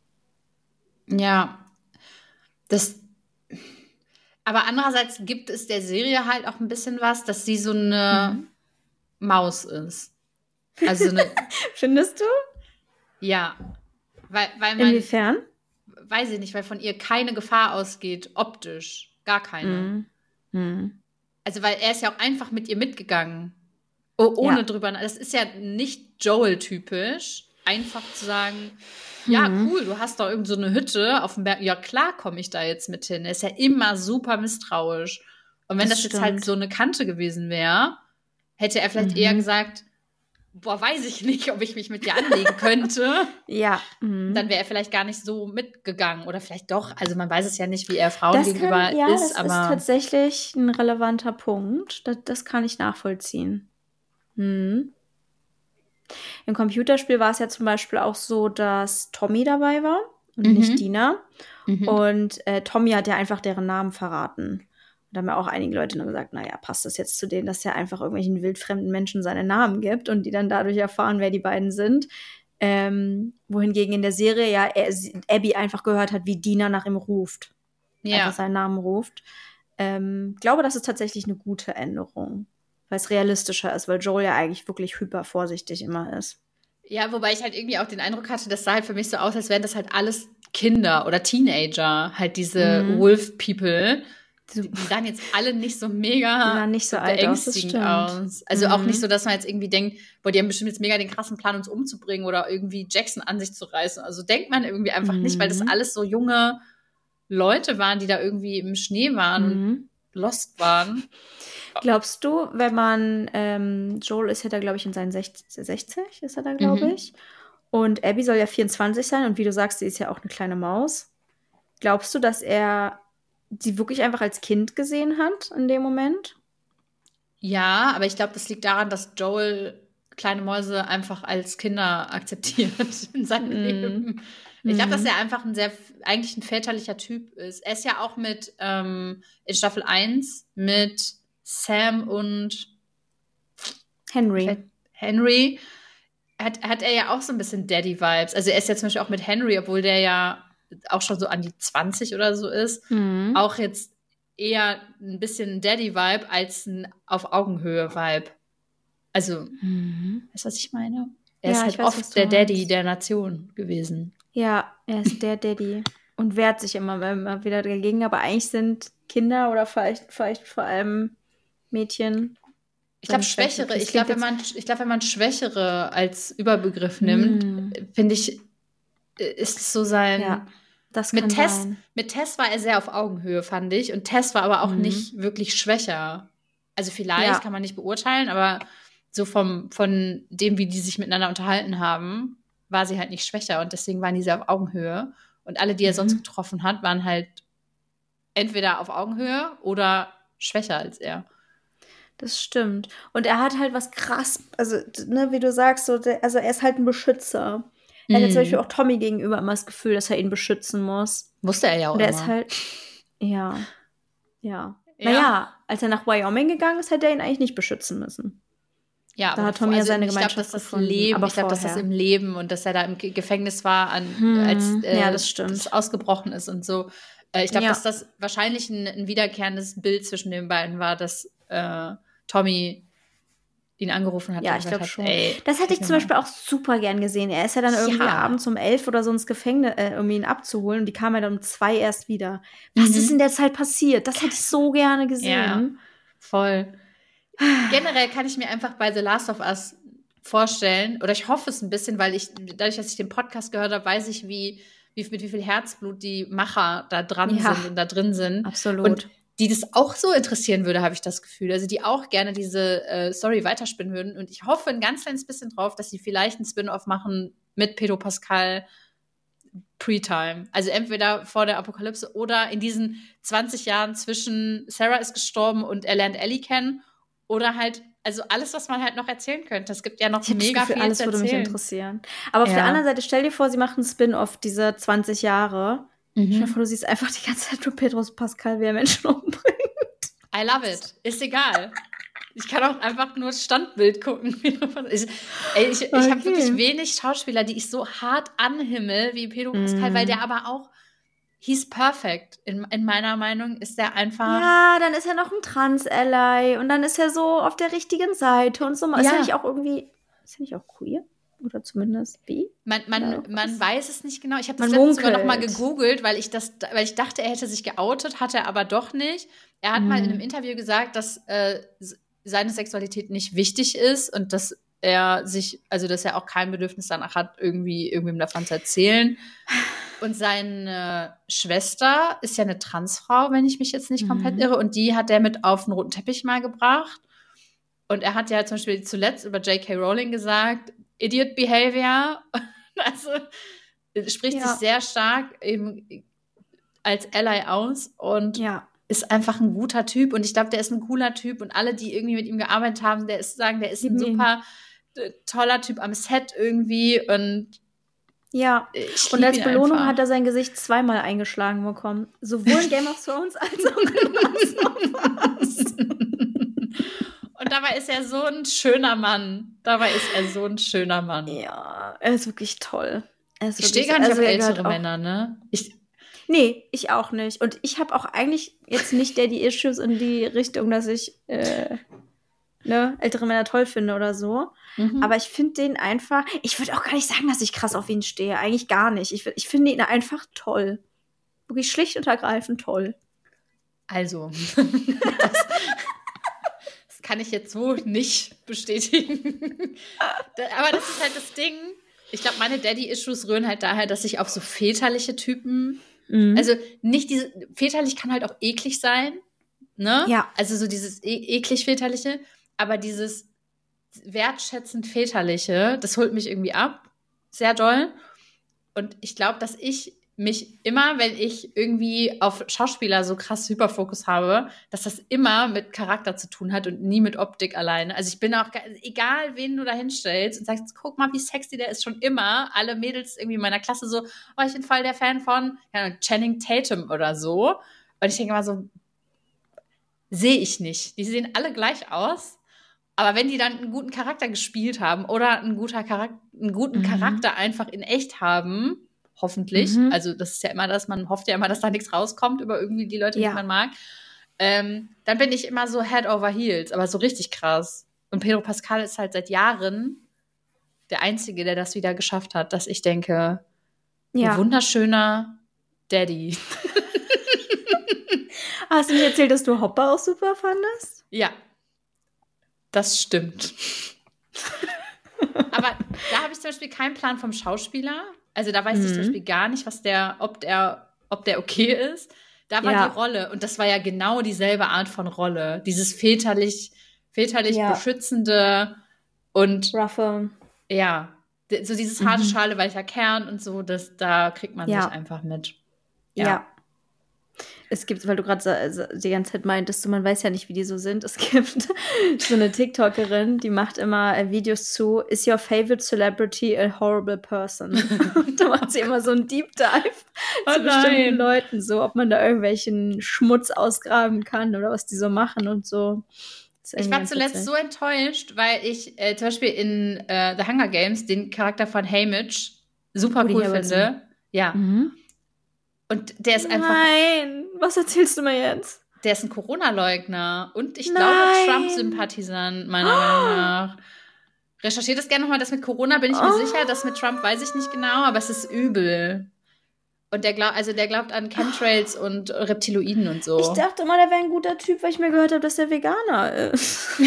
Ja. Das. Aber andererseits gibt es der Serie halt auch ein bisschen was, dass sie so eine Maus ist. Also so eine, Findest du? ja. Weil, weil man, Inwiefern? weiß ich nicht, weil von ihr keine Gefahr ausgeht, optisch. Gar keine. Mhm. Mhm. Also, weil er ist ja auch einfach mit ihr mitgegangen. Oh, ohne Ja. drüber. Das ist ja nicht Joel-typisch, einfach zu sagen, ja, Mhm. cool, du hast doch irgend so eine Hütte auf dem Berg. Ja, klar komme ich da jetzt mit hin. Er ist ja immer super misstrauisch. Und wenn Das das, jetzt halt stimmt. so eine Kante gewesen wäre, hätte er vielleicht Mhm. eher gesagt, boah, weiß ich nicht, ob ich mich mit dir anlegen könnte. Ja. Mhm. Dann wäre er vielleicht gar nicht so mitgegangen. Oder vielleicht doch. Also man weiß es ja nicht, wie er Frauen Das gegenüber kann, ja, ist. das aber ist tatsächlich ein relevanter Punkt. Das, das kann ich nachvollziehen. Mhm. Im Computerspiel war es ja zum Beispiel auch so, dass Tommy dabei war. und Mhm. nicht Dina. Mhm. Und äh, Tommy hat ja einfach deren Namen verraten. Da haben ja auch einige Leute dann gesagt, naja, passt das jetzt zu denen, dass er einfach irgendwelchen wildfremden Menschen seine Namen gibt und die dann dadurch erfahren, wer die beiden sind. Ähm, wohingegen in der Serie ja er, Abby einfach gehört hat, wie Dina nach ihm ruft. Ja. Einfach seinen Namen ruft. Ähm, glaube, das ist tatsächlich eine gute Änderung, weil es realistischer ist, weil Joel ja eigentlich wirklich hyper vorsichtig immer ist. Ja, wobei ich halt irgendwie auch den Eindruck hatte, das sah halt für mich so aus, als wären das halt alles Kinder oder Teenager, halt diese Mhm. Wolf-People. Die, die sahen jetzt alle nicht so mega Die sahen nicht so alt aus, das beängstigend stimmt. aus. Also auch Mhm. nicht so, dass man jetzt irgendwie denkt, boah, die haben bestimmt jetzt mega den krassen Plan, uns umzubringen oder irgendwie Jackson an sich zu reißen. Also denkt man irgendwie einfach nicht, weil das Mhm. alles so junge Leute waren, die da irgendwie im Schnee waren und Mhm. lost waren. Glaubst du, wenn man, ähm, Joel ist ja da, glaube ich, in seinen sechzig, sechzig ist er da, glaube Mhm. ich. Und Abby soll ja vierundzwanzig sein und wie du sagst, sie ist ja auch eine kleine Maus. Glaubst du, dass er sie wirklich einfach als Kind gesehen hat in dem Moment? Ja, aber ich glaube, das liegt daran, dass Joel kleine Mäuse einfach als Kinder akzeptiert in seinem Mm. Leben. Ich glaube, dass Mhm. er einfach ein sehr, eigentlich ein väterlicher Typ ist. Er ist ja auch mit, ähm, in Staffel eins mit Sam und Henry. Henry, hat, hat er ja auch so ein bisschen Daddy-Vibes. Also er ist ja zum Beispiel auch mit Henry, obwohl der ja auch schon so an die zwanzig oder so ist, Mhm. auch jetzt eher ein bisschen Daddy-Vibe als ein auf Augenhöhe-Vibe. Also, Mhm. weißt du, was ich meine? Er Ja, ist ich halt weiß, was oft du der Daddy meinst. der Nation gewesen. Ja, er ist der Daddy und wehrt sich immer, immer wieder dagegen. Aber eigentlich sind Kinder oder vielleicht, vielleicht vor allem Mädchen. Ich glaube, seine Schwäche. Schwächere, Okay, es ich glaube, klingt wenn jetzt- man, ich glaube, wenn man Schwächere als Überbegriff nimmt, Mm. finde ich, äh, ist es so sein. Ja, das Mit kann Tess, sein. mit Tess war er sehr auf Augenhöhe, fand ich. Und Tess war aber auch Mhm. nicht wirklich schwächer. Also vielleicht, Ja. kann man nicht beurteilen, aber so vom, von dem, wie die sich miteinander unterhalten haben, war sie halt nicht schwächer. Und deswegen waren die sehr auf Augenhöhe. Und alle, die er Mhm. sonst getroffen hat, waren halt entweder auf Augenhöhe oder schwächer als er. Das stimmt. Und er hat halt was krass, also, ne, wie du sagst, so, der, also er ist halt ein Beschützer. Er hat ja zum Beispiel Mhm. auch Tommy gegenüber immer das Gefühl, dass er ihn beschützen muss. Wusste er ja auch Und er immer. ist halt, ja, ja. Ja. Naja, als er nach Wyoming gegangen ist, hätte er ihn eigentlich nicht beschützen müssen. Ja, Da aber hat Tommy ja also seine ich glaube, Gemeinschaft dass das gefunden, Leben, aber ich glaube, dass das vorher. im Leben und dass er da im Ge- Gefängnis war, an, Hm, als äh, ja, das stimmt. das ausgebrochen ist und so. Äh, ich glaube, Ja. dass das wahrscheinlich ein, ein wiederkehrendes Bild zwischen den beiden war, dass äh, Tommy ihn angerufen hat Ja, und ich gesagt glaube hat, schon. ey, Das hätte hilf ich mir zum mal. Beispiel auch super gern gesehen. Er ist ja dann irgendwie Ja. abends um elf oder so ins Gefängnis, äh, um ihn abzuholen. Und die kam ja dann um zwei erst wieder. Was Mhm. ist in der Zeit passiert? Das hätte ich so gerne Ja, gesehen. voll. Generell kann ich mir einfach bei The Last of Us vorstellen, oder ich hoffe es ein bisschen, weil ich, dadurch, dass ich den Podcast gehört habe, weiß ich, wie, wie mit wie viel Herzblut die Macher da dran Ja, sind und da drin sind. absolut. Und die das auch so interessieren würde, habe ich das Gefühl. Also die auch gerne diese äh, Story weiterspinnen würden. Und ich hoffe ein ganz kleines bisschen drauf, dass sie vielleicht einen Spin-off machen mit Pedro Pascal Pre-Time. Also entweder vor der Apokalypse oder in diesen zwanzig Jahren zwischen Sarah ist gestorben und er lernt Ellie kennen. Oder halt, also alles, was man halt noch erzählen könnte. Es gibt ja noch Ich habe das mega Gefühl, viel alles zu würde mich erzählen. interessieren. Aber auf Ja. der anderen Seite, stell dir vor, sie machen einen Spin-off diese zwanzig Jahre. Stell dir Mhm. vor, du siehst einfach die ganze Zeit nur Pedro Pascal, wie er Menschen umbringt. I love it. Ist egal. Ich kann auch einfach nur Standbild gucken. Ich, ey, ich, ich Okay. habe wirklich wenig Schauspieler, die ich so hart anhimmel wie Pedro Pascal, Mm. weil der aber auch, he's perfect. In, in meiner Meinung ist der einfach. Ja, dann ist er noch ein Trans-Ally und dann ist er so auf der richtigen Seite und so. Ist Ja. er nicht auch irgendwie, ist er nicht auch queer? Oder zumindest bi? Man, man, Ja, man was? weiß es nicht genau. Ich habe das Man letztens sogar noch mal munkelt. gegoogelt, weil ich, das, weil ich dachte, er hätte sich geoutet, hat er aber doch nicht. Er hat Mhm. mal in einem Interview gesagt, dass äh, seine Sexualität nicht wichtig ist und dass er sich, also dass er auch kein Bedürfnis danach hat, irgendwie irgendwem davon zu erzählen. Und seine Schwester ist ja eine Transfrau, wenn ich mich jetzt nicht komplett Mhm. irre, und die hat er mit auf den roten Teppich mal gebracht. Und er hat ja zum Beispiel zuletzt über J K Rowling gesagt, Idiot Behavior. Also spricht Ja. sich sehr stark eben als Ally aus und Ja. ist einfach ein guter Typ. Und ich glaube, der ist ein cooler Typ. Und alle, die irgendwie mit ihm gearbeitet haben, der ist sagen, der ist ein Lieben ihn. super äh, toller Typ am Set irgendwie. Und Ja, Ich und lieb als ihn Belohnung einfach. hat er sein Gesicht zweimal eingeschlagen bekommen. Sowohl in Game of Thrones als auch in Last of Us. Und dabei ist er so ein schöner Mann. Dabei ist er so ein schöner Mann. Ja, er ist wirklich toll. Er ist Ich wirklich, stehe gar nicht also auf er gehört ältere auch- Männer, ne? Ich, Nee, ich auch nicht. Und ich habe auch eigentlich jetzt nicht Daddy-Issues in die Richtung, dass ich äh, ne, ältere Männer toll finde oder so. mhm. Aber ich finde den einfach, ich würde auch gar nicht sagen, dass ich krass auf ihn stehe. Eigentlich gar nicht. Ich, ich finde ihn einfach toll. Wirklich schlicht und ergreifend toll. Also, das, das kann ich jetzt so nicht bestätigen. Da, aber das ist halt das Ding. Ich glaube, meine Daddy-Issues rühren halt daher, dass ich auf so väterliche Typen, Mhm. also nicht diese, väterlich kann halt auch eklig sein, ne? Ja. Also so dieses e eklig väterliche, aber dieses wertschätzend väterliche, das holt mich irgendwie ab, sehr doll. Und ich glaube, dass ich mich immer, wenn ich irgendwie auf Schauspieler so krass Hyperfokus habe, dass das immer mit Charakter zu tun hat und nie mit Optik alleine. Also ich bin auch, egal wen du da hinstellst und sagst, guck mal, wie sexy der ist, schon immer, alle Mädels irgendwie in meiner Klasse so, oh, ich bin voll der Fan von ja, Channing Tatum oder so. Und ich denke immer so, sehe ich nicht. Die sehen alle gleich aus. Aber wenn die dann einen guten Charakter gespielt haben oder einen, guter Charakter, einen guten Mhm. Charakter einfach in echt haben, hoffentlich, Mhm. also das ist ja immer das, man hofft ja immer, dass da nichts rauskommt über irgendwie die Leute, Ja. die man mag, ähm, dann bin ich immer so head over heels, aber so richtig krass. Und Pedro Pascal ist halt seit Jahren der Einzige, der das wieder geschafft hat, dass ich denke, Ja. wunderschöner Daddy. Hast du nicht erzählt, dass du Hopper auch super fandest? Ja, das stimmt. Aber da habe ich zum Beispiel keinen Plan vom Schauspieler. Also da weiß ich zum Mhm. Beispiel gar nicht, was der, ob der, ob der okay ist. Da war Ja. die Rolle und das war ja genau dieselbe Art von Rolle. Dieses väterlich, väterlich Ja. beschützende und Ruffe. ja, d- so dieses harte Mhm. Schale, weicher Kern und so, das, da kriegt man Ja. sich einfach mit. Ja. Ja. Es gibt, weil du gerade so, so die ganze Zeit meintest, du, man weiß ja nicht, wie die so sind. Es gibt so eine TikTokerin, die macht immer äh, Videos zu Is your favorite celebrity a horrible person? Und da macht sie immer so einen Deep Dive Oh zu bestimmten nein. Leuten, so ob man da irgendwelchen Schmutz ausgraben kann oder was die so machen und so. Ist Ich irgendwie war ganz zuletzt witzig. so enttäuscht, weil ich äh, zum Beispiel in äh, The Hunger Games den Charakter von Haymitch super Woody cool Harrelson. finde. Ja. Mhm. Und der ist einfach, Nein, was erzählst du mir jetzt? der ist ein Corona-Leugner und ich Nein. glaube Trump-Sympathisant, meiner Meinung nach. Recherchiert das gerne nochmal. Das mit Corona bin ich mir Oh. sicher. Das mit Trump weiß ich nicht genau, aber es ist übel. Und der glaubt, also der glaubt an Chemtrails und Reptiloiden und so. Ich dachte immer, der wäre ein guter Typ, weil ich mir gehört habe, dass er Veganer ist.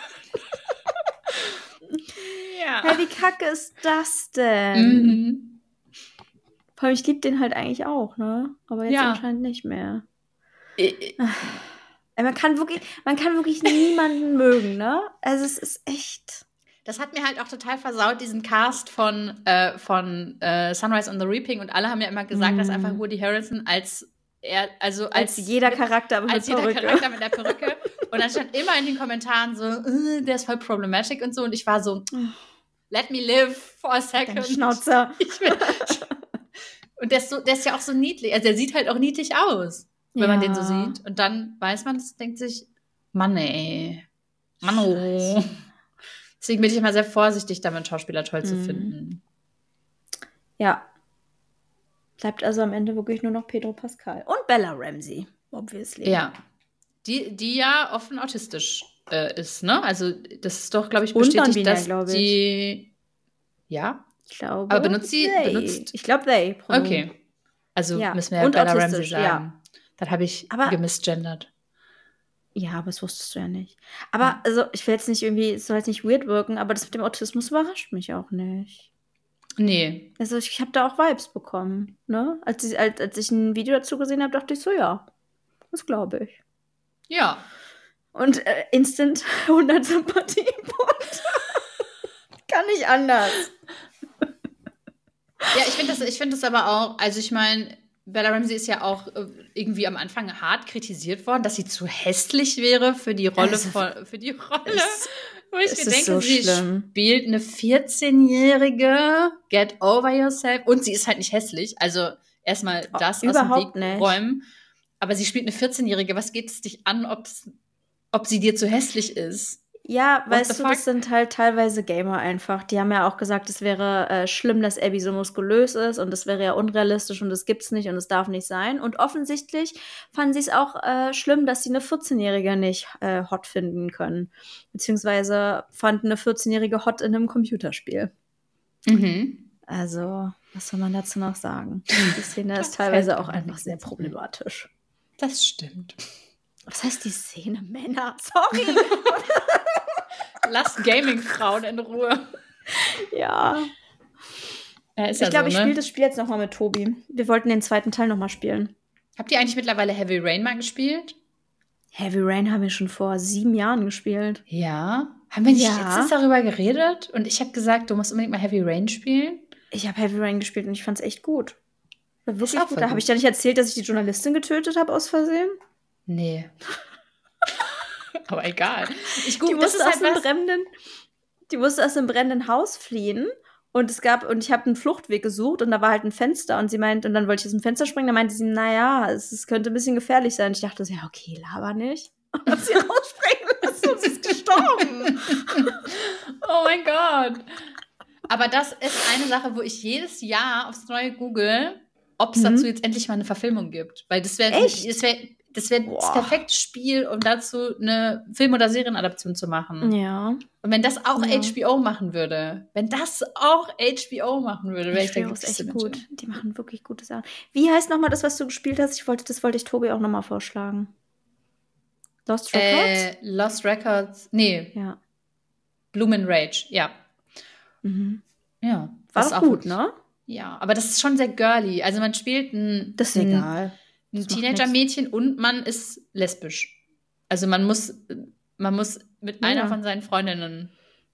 ja. Hey, wie kacke ist das denn? Mhm. Vor allem, ich liebe den halt eigentlich auch, ne? Aber jetzt Ja. anscheinend nicht mehr. Äh, Ey, Man kann wirklich, man kann wirklich niemanden mögen, ne? Also es ist echt. Das hat mir halt auch total versaut, diesen Cast von, äh, von äh, Sunrise on the Reaping. Und alle haben ja immer gesagt, Mm. dass einfach Woody Harrelson als er, also als, Als, jeder mit, Charakter aber als mit jeder Perücke. Charakter mit der Perücke. Und dann stand immer in den Kommentaren so, äh, der ist voll problematic und so. Und ich war so, let me live for a second. Deine Schnauze. Ich will, und der ist, so, der ist ja auch so niedlich. Also der sieht halt auch niedlich aus, wenn man den so Ja. sieht. Und dann weiß man, es denkt sich, Mann ey, Mann oh. Scheiße. Deswegen bin ich immer sehr vorsichtig, damit Schauspieler toll zu Mhm. finden. Ja. Bleibt also am Ende wirklich nur noch Pedro Pascal. Und Bella Ramsey, obviously. Ja. Die, die ja offen autistisch äh, ist, ne? Also das ist doch, glaube ich, Und bestätigt, non-binär, dass glaub ich. die... Ja? Ich glaube. Aber benutzt sie- they. benutzt- Ich glaube, they. Pronomen. Okay. Also Ja. müssen wir ja Und Bella Ramsey autistisch, sagen. ja. Das habe ich Aber- gemisgendert. Ja, aber das wusstest du ja nicht. Aber, also, ich will jetzt nicht irgendwie, es soll jetzt nicht weird wirken, aber das mit dem Autismus überrascht mich auch nicht. Nee. Also, ich, ich habe da auch Vibes bekommen, ne? Als ich, als, als ich ein Video dazu gesehen habe, dachte ich so, ja, das glaube ich. Ja. Und äh, instant hundert Sympathiepunkte. Kann nicht anders. Ja, ich finde das, ich find das aber auch, also ich meine, Bella Ramsey ist ja auch äh, irgendwie am Anfang hart kritisiert worden, dass sie zu hässlich wäre für die Rolle Also, von, für die Rolle ist Wo ich Es mir ist denke, so sie schlimm. spielt eine vierzehnjährige, get over yourself. Und sie ist halt nicht hässlich. Also erstmal Oh, das aus dem überhaupt Weg nicht. räumen. Aber sie spielt eine vierzehnjährige. Was geht es dich an, ob's, ob sie dir zu hässlich ist? Ja, What the weißt du, fuck? das sind halt teilweise Gamer einfach. Die haben ja auch gesagt, es wäre äh, schlimm, dass Abby so muskulös ist und das wäre ja unrealistisch und das gibt's nicht und es darf nicht sein. Und offensichtlich fanden sie es auch äh, schlimm, dass sie eine vierzehn-Jährige nicht äh, hot finden können. Beziehungsweise fanden eine vierzehn-Jährige hot in einem Computerspiel. Mhm. Also, was soll man dazu noch sagen? Die Szene Da ist teilweise fällt auch mir einfach nichts sehr dazu ein. problematisch. Das stimmt. Was heißt die Szene, Männer? Sorry. Lass Gaming-Frauen in Ruhe. Ja. Ja, ist Ich ja glaube, so, ich ne? spiele das Spiel jetzt nochmal mit Tobi. Wir wollten den zweiten Teil nochmal spielen. Habt ihr eigentlich mittlerweile Heavy Rain mal gespielt? Heavy Rain haben wir schon vor sieben Jahren gespielt. Ja. Haben wir nicht Ja. letztens darüber geredet? Und ich habe gesagt, du musst unbedingt mal Heavy Rain spielen. Ich habe Heavy Rain gespielt und ich fand es echt gut. War wirklich auch gut. voll Da habe gut. ich dir nicht erzählt, dass ich die Journalistin getötet habe aus Versehen. Nee. Aber egal. Ich Die gut, das musste ist aus halt einem was. brennenden, die musste aus einem brennenden Haus fliehen. Und es gab, und ich habe einen Fluchtweg gesucht und da war halt ein Fenster und sie meint, und dann wollte ich aus dem Fenster springen, dann meinte sie, naja, es, es könnte ein bisschen gefährlich sein. Ich dachte so, ja, okay, laber nicht. Und hab sie rausspringen lassen und sie ist gestorben. Oh mein Gott. Aber das ist eine Sache, wo ich jedes Jahr aufs Neue google, ob es Mhm. dazu jetzt endlich mal eine Verfilmung gibt. Weil das wäre Echt? das, wär, das, wär das Boah. perfekte Spiel, um dazu eine Film- oder Serienadaption zu machen. Ja. Und wenn das auch Ja. H B O machen würde, wenn das auch H B O machen würde, wäre ich der H B O ist glücklichste echt Mensch. gut. Die machen wirklich gute Sachen. Wie heißt nochmal das, was du gespielt hast? Ich wollte, das wollte ich Tobi auch nochmal vorschlagen. Lost Records? Äh, Lost Records, nee, Ja. Bloomin' Rage, ja. Mhm. Ja. War das doch ist auch gut, wirklich- ne? Ja, aber das ist schon sehr girly. Also man spielt ein, Das ist ein, egal. ein Das macht Teenager-Mädchen und man ist lesbisch. Also man muss, man muss mit Ja. einer von seinen Freundinnen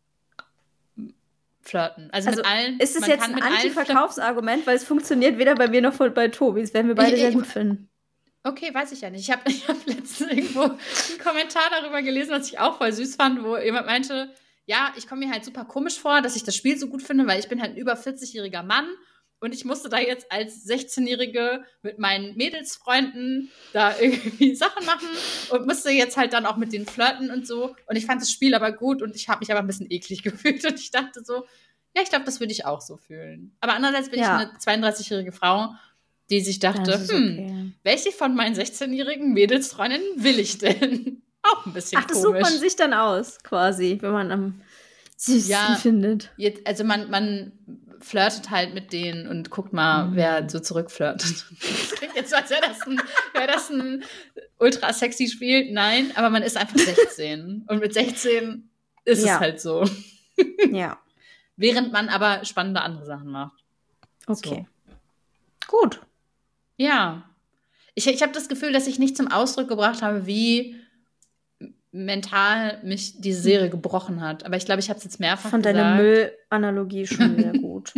flirten. Also, Also mit allen. ist es man jetzt kann ein mit allen flirten. Anti-Verkaufsargument, weil es funktioniert weder bei mir noch voll bei Tobi. Das werden wir beide Ich- sehr ich- gut finden. Okay, weiß ich ja nicht. Ich habe ich hab letztens irgendwo einen Kommentar darüber gelesen, was ich auch voll süß fand, wo jemand meinte, ja, ich komme mir halt super komisch vor, dass ich das Spiel so gut finde, weil ich bin halt ein über vierzig-jähriger Mann und ich musste da jetzt als sechzehn-Jährige mit meinen Mädelsfreunden da irgendwie Sachen machen und musste jetzt halt dann auch mit denen flirten und so. Und ich fand das Spiel aber gut und ich habe mich aber ein bisschen eklig gefühlt und ich dachte so, ja, ich glaube, das würde ich auch so fühlen. Aber andererseits bin Ja. ich eine zweiunddreißigjährige Frau, die sich dachte, Das ist hm, okay. welche von meinen sechzehn-jährigen Mädelsfreundinnen will ich denn? Auch ein bisschen Ach, das komisch. sucht man sich dann aus, quasi, wenn man am süßesten Ja. findet. Jetzt, also man, man flirtet halt mit denen und guckt mal, Mhm. wer so zurückflirtet. Das klingt jetzt so, als wäre das ein, wär das ein ultra sexy Spiel. Nein, aber man ist einfach sechzehn. Und mit sechzehn ist Ja. es halt so. Ja, Während man aber spannende andere Sachen macht. okay. Gut. Ja. Ich, ich habe das Gefühl, dass ich nicht zum Ausdruck gebracht habe, wie mental mich diese Serie gebrochen hat. Aber ich glaube, ich habe es jetzt mehrfach Von gesagt. deiner Müllanalogie schon sehr gut.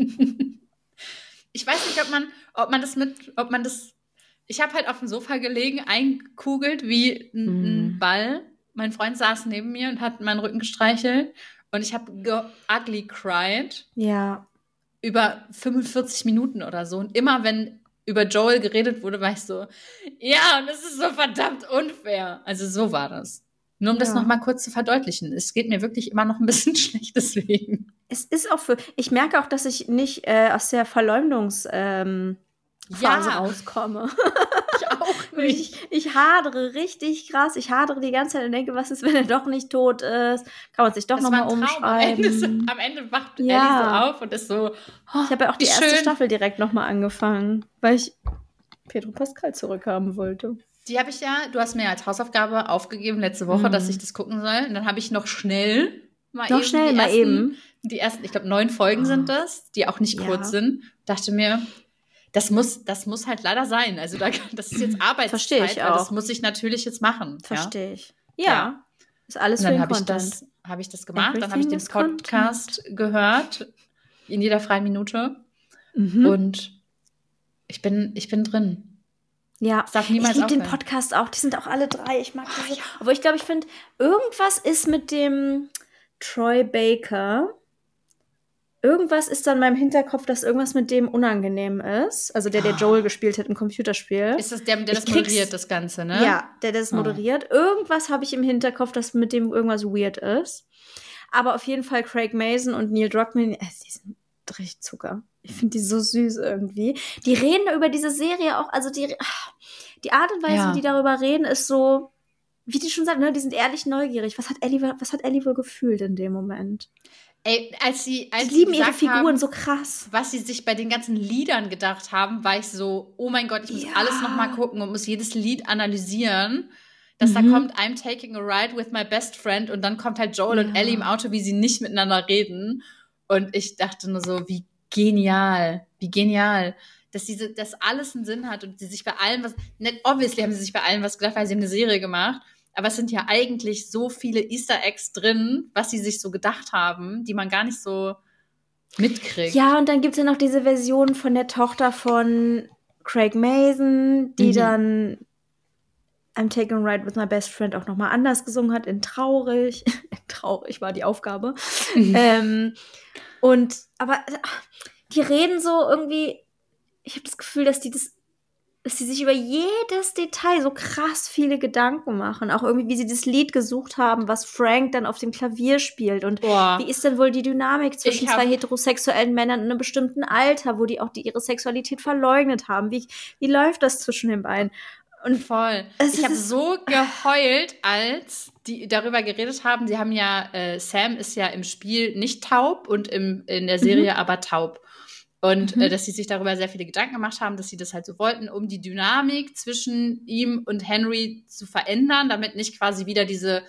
Ich weiß nicht, ob man, ob man das mit, ob man das. Ich habe halt auf dem Sofa gelegen, eingekugelt wie ein, ein Mm. Ball. Mein Freund saß neben mir und hat meinen Rücken gestreichelt. Und ich habe ge- ugly cried Ja, über fünfundvierzig Minuten oder so. Und immer wenn über Joel geredet wurde, war ich so, ja, und es ist so verdammt unfair. Also so war das. Nur um das Ja. nochmal kurz zu verdeutlichen. Es geht mir wirklich immer noch ein bisschen schlecht deswegen. es ist auch für. Ich merke auch, dass ich nicht äh, aus der Verleumdungsphase ähm, Phase Ja. rauskomme. Ich auch Ich, ich hadere richtig krass. Ich hadere die ganze Zeit und denke, was ist, wenn er doch nicht tot ist? Kann man sich doch Das nochmal war ein Traum. Am Ende, ist- umschreiben. am Ende wacht Ja. Ellie so auf und ist so, oh, Ich habe ja auch die wie erste schön. Staffel direkt nochmal angefangen, weil ich Pedro Pascal zurückhaben wollte. Die habe ich ja, du hast mir als Hausaufgabe aufgegeben letzte Woche, Mhm. dass ich das gucken soll. Und dann habe ich noch schnell mal Noch eben schnell, die mal ersten, eben. die ersten, ich glaube, neun Folgen Ah. sind das, die auch nicht Ja. kurz sind. Dachte mir, das muss, das muss halt leider sein. Also da, das ist jetzt Arbeitszeit, Verstehe ich weil das auch. muss ich natürlich jetzt machen. Ja? Verstehe ich. Ja. Ja. Ist alles Und für dann den habe ich Content. das, habe ich das gemacht. Dann habe ich Everything den is content. Podcast gehört in jeder freien Minute Mhm. und ich bin, ich bin drin. Ja, Es darf ich niemals liebe den aufhören. Podcast auch. Die sind auch alle drei. Ich mag Oh, diese. ja. Aber ich glaube, ich finde, irgendwas ist mit dem Troy Baker. Irgendwas ist dann in meinem Hinterkopf, dass irgendwas mit dem unangenehm ist. Also der, der Joel gespielt hat im Computerspiel. Ist das der, der Ich das krieg's- moderiert, das Ganze, ne? Ja, der das Oh. moderiert. Irgendwas habe ich im Hinterkopf, dass mit dem irgendwas weird ist. Aber auf jeden Fall Craig Mazin und Neil Druckmann, äh, die sind richtig Zucker. Ich finde die so süß irgendwie. Die reden da über diese Serie auch, also die, ach, die Art und Weise, Ja. wie die darüber reden, ist so, wie die schon sagt, ne, die sind ehrlich neugierig. Was hat Ellie, was hat Ellie wohl gefühlt in dem Moment? Ey, als sie, als Die sie lieben ihre gesagt Figuren haben, so krass. was sie sich bei den ganzen Liedern gedacht haben, war ich so, oh mein Gott, ich muss Ja. alles nochmal gucken und muss jedes Lied analysieren. Dass Mhm. da kommt, I'm taking a ride with my best friend und dann kommt halt Joel und Ja. Ellie im Auto, wie sie nicht miteinander reden. Und ich dachte nur so, wie genial, wie genial. Dass diese, dass alles einen Sinn hat und sie sich bei allem was, nicht obviously haben sie sich bei allem was gedacht, weil sie haben eine Serie gemacht, aber es sind ja eigentlich so viele Easter Eggs drin, was sie sich so gedacht haben, die man gar nicht so mitkriegt. Ja, und dann gibt es ja noch diese Version von der Tochter von Craig Mazin, die Mhm. dann I'm taking a ride with my best friend auch nochmal anders gesungen hat, in Traurig. Traurig war die Aufgabe. Mhm. ähm, und, aber äh, die reden so irgendwie, ich habe das Gefühl, dass die das, dass sie sich über jedes Detail so krass viele Gedanken machen. Auch irgendwie, wie sie das Lied gesucht haben, was Frank dann auf dem Klavier spielt. Und Boah. wie ist denn wohl die Dynamik zwischen Ich hab- zwei heterosexuellen Männern in einem bestimmten Alter, wo die auch die ihre Sexualität verleugnet haben? Wie, wie läuft das zwischen den beiden? Und Voll. Es Ich habe ist- so geheult, als die darüber geredet haben. Sie haben ja, äh, Sam ist ja im Spiel nicht taub und im, in der Serie aber taub. Und Mhm. äh, dass sie sich darüber sehr viele Gedanken gemacht haben, dass sie das halt so wollten, um die Dynamik zwischen ihm und Henry zu verändern, damit nicht quasi wieder diese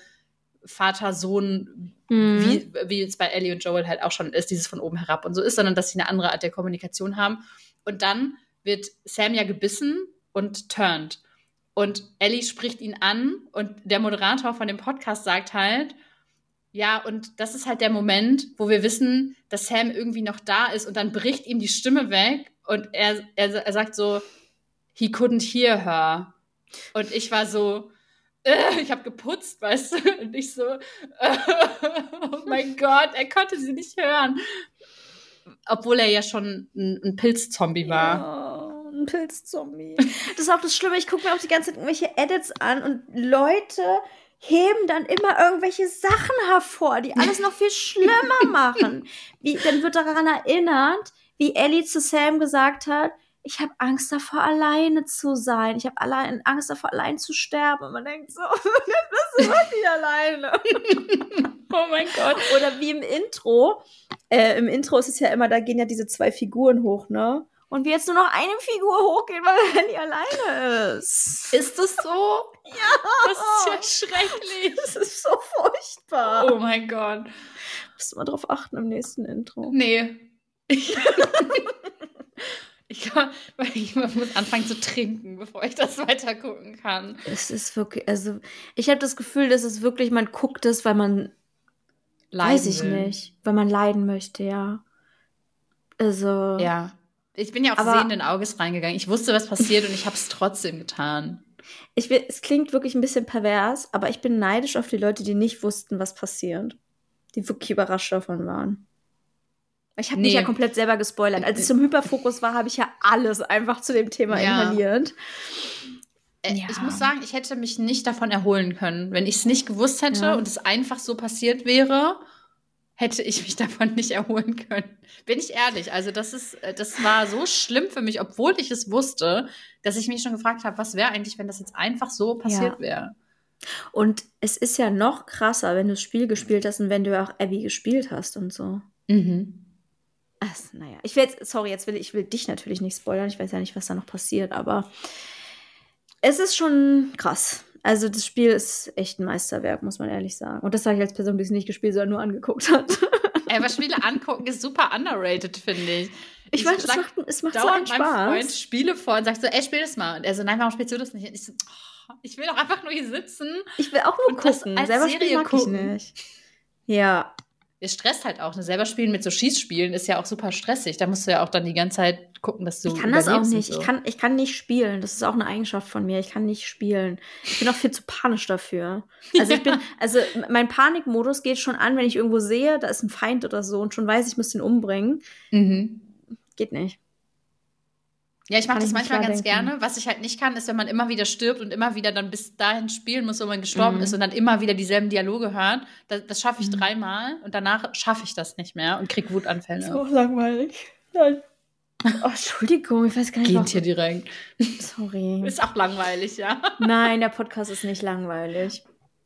Vater-Sohn, Mhm. wie, wie es bei Ellie und Joel halt auch schon ist, dieses von oben herab und so ist, sondern dass sie eine andere Art der Kommunikation haben. Und dann wird Sam ja gebissen und turned. Und Ellie spricht ihn an und der Moderator von dem Podcast sagt halt, ja, und das ist halt der Moment, wo wir wissen, dass Sam irgendwie noch da ist und dann bricht ihm die Stimme weg und er, er, er sagt so, he couldn't hear her. Und ich war so, äh, ich habe geputzt, weißt du? Und ich so, äh, oh mein Gott, er konnte sie nicht hören. Obwohl er ja schon ein, ein Pilzzombie war. Ja, ein Pilzzombie. Das ist auch das Schlimme. Ich gucke mir auch die ganze Zeit irgendwelche Edits an und Leute heben dann immer irgendwelche Sachen hervor, die alles noch viel schlimmer machen. Wie, dann wird daran erinnert, wie Ellie zu Sam gesagt hat, ich habe Angst davor, alleine zu sein. Ich habe allein Angst davor, allein zu sterben. Und man denkt so, jetzt bist du wirklich alleine. Oh mein Gott. Oder wie im Intro. Äh, Im Intro ist es ja immer, da gehen ja diese zwei Figuren hoch, ne? Und wie jetzt nur noch eine Figur hochgehen, weil Ellie alleine ist. Ist das so? Ja. Das ist ja schrecklich. Das ist so furchtbar. Oh mein Gott. Musst du mal drauf achten im nächsten Intro. Nee. Ich, ich, kann, weil ich muss anfangen zu trinken, bevor ich das weiter gucken kann. Es ist wirklich, also ich habe das Gefühl, dass es wirklich, man guckt es, weil man, Leiden weiß ich will. nicht, weil man leiden möchte, ja. Also, Ja. Ich bin ja auch Aber- sehenden Auges reingegangen. Ich wusste, was passiert und ich habe es trotzdem getan. ich will, es klingt wirklich ein bisschen pervers, aber ich bin neidisch auf die Leute, die nicht wussten, was passiert. Die wirklich überrascht davon waren. Ich habe mich Nee. ja komplett selber gespoilert. Als ich zum Hyperfokus war, habe ich ja alles einfach zu dem Thema Ja. inhaliert. Äh, Ja. Ich muss sagen, ich hätte mich nicht davon erholen können. Wenn ich es nicht gewusst hätte Ja. und es einfach so passiert wäre, hätte ich mich davon nicht erholen können. Bin ich ehrlich. Also das ist, äh, das war so schlimm für mich, obwohl ich es wusste, dass ich mich schon gefragt habe, was wäre eigentlich, wenn das jetzt einfach so passiert Ja. wäre. Und es ist ja noch krasser, wenn du das Spiel gespielt hast und wenn du auch Abby gespielt hast und so. Mhm. Ach, naja. Ich will jetzt, sorry, jetzt will ich will dich natürlich nicht spoilern. Ich weiß ja nicht, was da noch passiert, aber es ist schon krass. Also das Spiel ist echt ein Meisterwerk, muss man ehrlich sagen. Und das sage ich als Person, die es nicht gespielt, sondern nur angeguckt hat. Ey, aber Spiele angucken ist super underrated, finde ich. Ich weiß, es schlag macht, es macht so einen dauernd meinem Freund Spaß. Spiele vor und sagt so, ey, spiel das mal. Und er so, nein, warum spielst du das nicht? Und ich so, oh, ich will doch einfach nur hier sitzen. Ich will auch nur Und das gucken. als Selber Serie spielen mag gucken. ich nicht. Ja. es stresst halt auch. Ne? Selber spielen mit so Schießspielen ist ja auch super stressig. Da musst du ja auch dann die ganze Zeit gucken, dass du Ich kann das auch überlebst und nicht. so. Ich kann, ich kann nicht spielen. Das ist auch eine Eigenschaft von mir. Ich kann nicht spielen. Ich bin auch viel zu panisch dafür. Also ich bin, also mein Panikmodus geht schon an, wenn ich irgendwo sehe, da ist ein Feind oder so und schon weiß, ich muss den umbringen. Mhm. Geht nicht. Ja, ich mache Kann das ich nicht manchmal ganz klar denken. gerne. Was ich halt nicht kann, ist, wenn man immer wieder stirbt und immer wieder dann bis dahin spielen muss, wo man gestorben Mhm. ist und dann immer wieder dieselben Dialoge hört. Das, das schaffe ich Mhm. dreimal und danach schaffe ich das nicht mehr und krieg Wutanfälle. So langweilig. Nein. Oh, Entschuldigung, ich weiß gar nicht, Geht hier direkt. Sorry. Ist auch langweilig, ja. Nein, der Podcast ist nicht langweilig.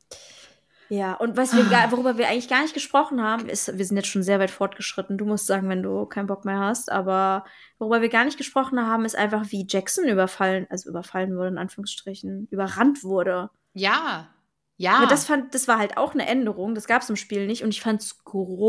Ja, und was wir, gar- worüber wir eigentlich gar nicht gesprochen haben, ist, wir sind jetzt schon sehr weit fortgeschritten. Du musst sagen, wenn du keinen Bock mehr hast, aber worüber wir gar nicht gesprochen haben, ist einfach, wie Jackson überfallen, also überfallen wurde, in Anführungsstrichen, überrannt wurde. Ja, ja. Aber das fand, das war halt auch eine Änderung, das gab es im Spiel nicht und ich fand es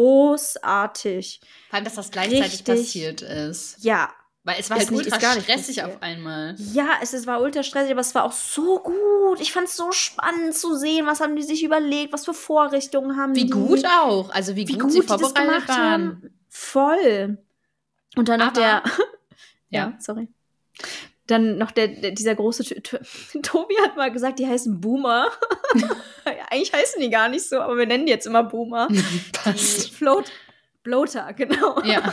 großartig. Vor allem, dass das gleichzeitig Richtig. passiert ist. Ja, Weil es war Ist halt nicht- ultra ist gar nicht stressig passiert. auf einmal. ja, es, es war ultra stressig, aber es war auch so gut. Ich fand es so spannend zu sehen, was haben die sich überlegt, was für Vorrichtungen haben Wie die. gut auch. Also wie, wie gut, gut sie die das vorbereitet gemacht waren. haben. Voll. Und dann noch Aber- der. Ja. ja, sorry. Dann noch der, der dieser große Ty- Ty- Tobi hat mal gesagt, die heißen Boomer. Eigentlich heißen die gar nicht so, aber wir nennen die jetzt immer Boomer. Passt. Die Float Bloater, genau. Ja.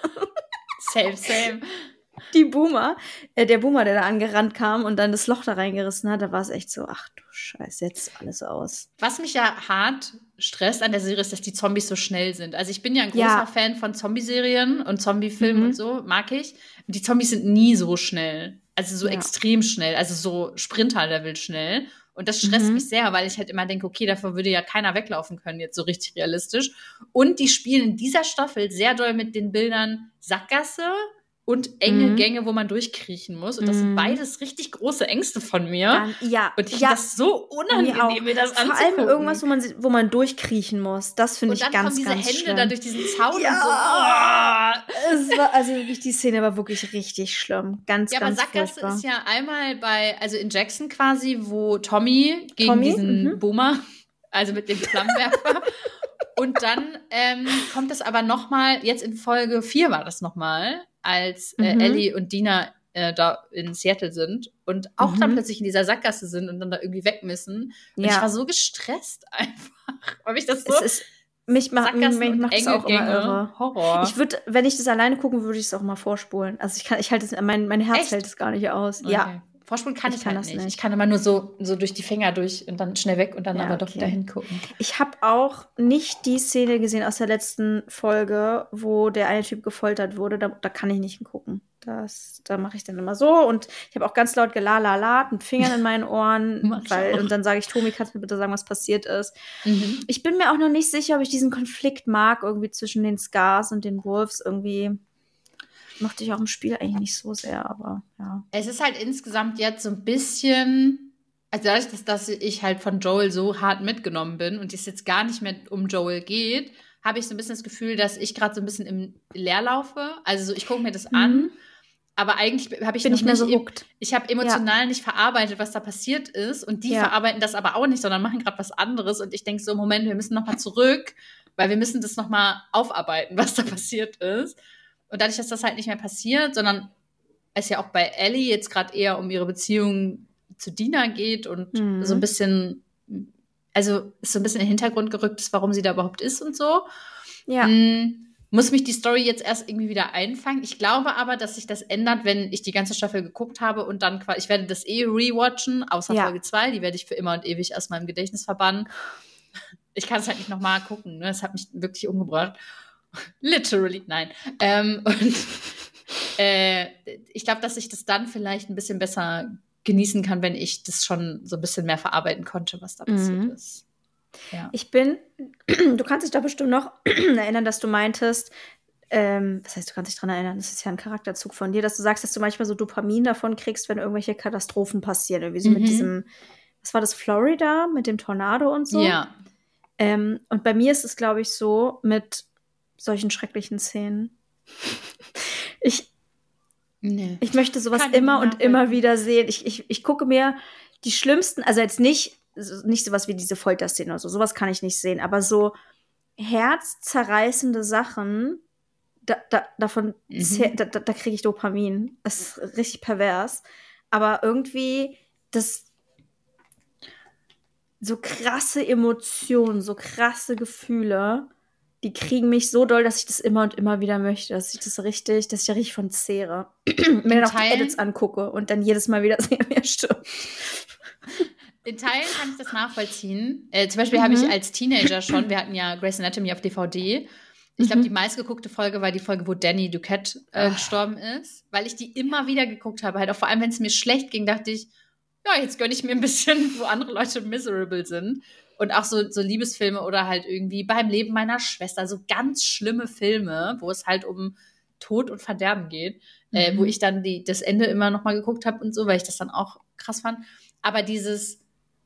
Same, same. Die Boomer, äh, der Boomer, der da angerannt kam und dann das Loch da reingerissen hat, da war es echt so, ach du Scheiße, jetzt alles aus. Was mich ja hart stresst an der Serie ist, dass die Zombies so schnell sind. Also ich bin ja ein großer Ja. Fan von Zombie-Serien und Zombie-Filmen Mhm. und so, mag ich. Und die Zombies sind nie so schnell. Also so Ja. extrem schnell, also so Sprinter-Level schnell. Und das stresst Mhm. mich sehr, weil ich halt immer denke, okay, davor würde ja keiner weglaufen können, jetzt so richtig realistisch. Und die spielen in dieser Staffel sehr doll mit den Bildern Sackgasse und enge Mhm. Gänge, wo man durchkriechen muss. Und das sind Mhm. beides richtig große Ängste von mir. Dann, ja, Und ich ja, finde das so mir auch. unangenehm, mir das Vor allem anzugucken. irgendwas, wo man, si- wo man durchkriechen muss. Das finde und ich dann ganz, kommen diese ganz Hände schlimm. da durch diesen Zaun Ja. und so. Boah. Es war, also wirklich, die Szene war wirklich richtig schlimm. Ganz, Ja, aber ganz Sackgasse furchtbar. ist ja einmal bei, also in Jackson quasi, wo Tommy gegen Tommy, diesen mhm. Boomer, also mit dem Flammenwerfer. Und dann ähm, kommt es aber nochmal, jetzt in Folge vier war das nochmal, als äh, Mhm. Ellie und Dina äh, da in Seattle sind und auch dann Mhm. plötzlich in dieser Sackgasse sind und dann da irgendwie weg müssen. Und ich Ja. war so gestresst einfach, weil mich das so Es ist, mich macht, mich Sackgassen und macht das enge auch immer Gänge, irre. Horror. Ich würde, wenn ich das alleine gucken, würde ich es auch mal vorspulen. Also ich kann, ich halte es, mein, mein Herz Echt? hält es gar nicht aus. Okay. Ja. Vorspulen kann Ich ich, kann halt das nicht. nicht. Ich kann immer nur so, so durch die Finger durch und dann schnell weg und dann Ja, aber doch okay. wieder hingucken. Ich habe auch nicht die Szene gesehen aus der letzten Folge, wo der eine Typ gefoltert wurde. Da, da kann ich nicht hingucken. Das, da mache ich dann immer so. Und ich habe auch ganz laut gelalalat mit Fingern in meinen Ohren. Mach ich weil, auch. und dann sage ich, Tomi, kannst du mir bitte sagen, was passiert ist? Mhm. Ich bin mir auch noch nicht sicher, ob ich diesen Konflikt mag, irgendwie zwischen den Scars und den Wolves. Irgendwie mochte ich auch im Spiel eigentlich nicht so sehr, aber ja. Es ist halt insgesamt jetzt so ein bisschen, also dadurch, dass, dass ich halt von Joel so hart mitgenommen bin und es jetzt gar nicht mehr um Joel geht, habe ich so ein bisschen das Gefühl, dass ich gerade so ein bisschen im Leer laufe. Also so, ich gucke mir das Mhm. an, aber eigentlich habe ich Bin noch ich mehr nicht, so em- hooked. ich habe emotional nicht verarbeitet, was da passiert ist und die Ja. verarbeiten das aber auch nicht, sondern machen gerade was anderes und ich denke so, Moment, wir müssen noch mal zurück, weil wir müssen das noch mal aufarbeiten, was da passiert ist. Und dadurch, dass das halt nicht mehr passiert, sondern es ja auch bei Ellie jetzt gerade eher um ihre Beziehung zu Dina geht und Mhm. so ein bisschen, also ist so ein bisschen in den Hintergrund gerückt ist, warum sie da überhaupt ist und so. Ja. Mm, muss mich die Story jetzt erst irgendwie wieder einfangen. Ich glaube aber, dass sich das ändert, wenn ich die ganze Staffel geguckt habe und dann quasi, ich werde das eh rewatchen, außer Ja. Folge zwei, die werde ich für immer und ewig aus meinem Gedächtnis verbannen. Ich kann es halt nicht nochmal gucken, ne? Das hat mich wirklich umgebracht. Literally, nein. Ähm, und äh, ich glaube, dass ich das dann vielleicht ein bisschen besser genießen kann, wenn ich das schon so ein bisschen mehr verarbeiten konnte, was da passiert Mhm. ist. Ja. Ich bin, du kannst dich da bestimmt noch erinnern, dass du meintest, ähm, was heißt, du kannst dich dran erinnern, das ist ja ein Charakterzug von dir, dass du sagst, dass du manchmal so Dopamin davon kriegst, wenn irgendwelche Katastrophen passieren. Irgendwie so Mhm. mit diesem, was war das, Florida, mit dem Tornado und so. Ja. Ähm, und bei mir ist es, glaube ich, so mit solchen schrecklichen Szenen. Ich, Nee. ich möchte sowas Kann ich immer nicht und nachvollziehen. immer wieder sehen. Ich, ich, ich gucke mir die schlimmsten, also jetzt nicht, nicht sowas wie diese Folterszenen oder so, sowas kann ich nicht sehen, aber so herzzerreißende Sachen, da, da, davon, Mhm. da, da, da kriege ich Dopamin. Das ist richtig pervers. Aber irgendwie, das so krasse Emotionen, so krasse Gefühle, die kriegen mich so doll, dass ich das immer und immer wieder möchte, dass ich das richtig, dass ich da richtig von zehre. Mir In dann auch die Edits Teilen, angucke und dann jedes Mal wieder sehe, mir stimmt. in Teilen kann ich das nachvollziehen. Äh, zum Beispiel habe ich Mhm. als Teenager schon, wir hatten ja Grey's Anatomy auf D V D. Ich glaube, die Mhm. meistgeguckte Folge war die Folge, wo Danny Duquette äh, Oh. gestorben ist, weil ich die immer wieder geguckt habe. Halt auch vor allem, wenn es mir schlecht ging, dachte ich, ja, jetzt gönne ich mir ein bisschen, wo andere Leute miserable sind. Und auch so, so Liebesfilme oder halt irgendwie beim Leben meiner Schwester, so ganz schlimme Filme, wo es halt um Tod und Verderben geht, äh, wo Mhm. ich dann die, das Ende immer noch mal geguckt habe und so, weil ich das dann auch krass fand. Aber dieses,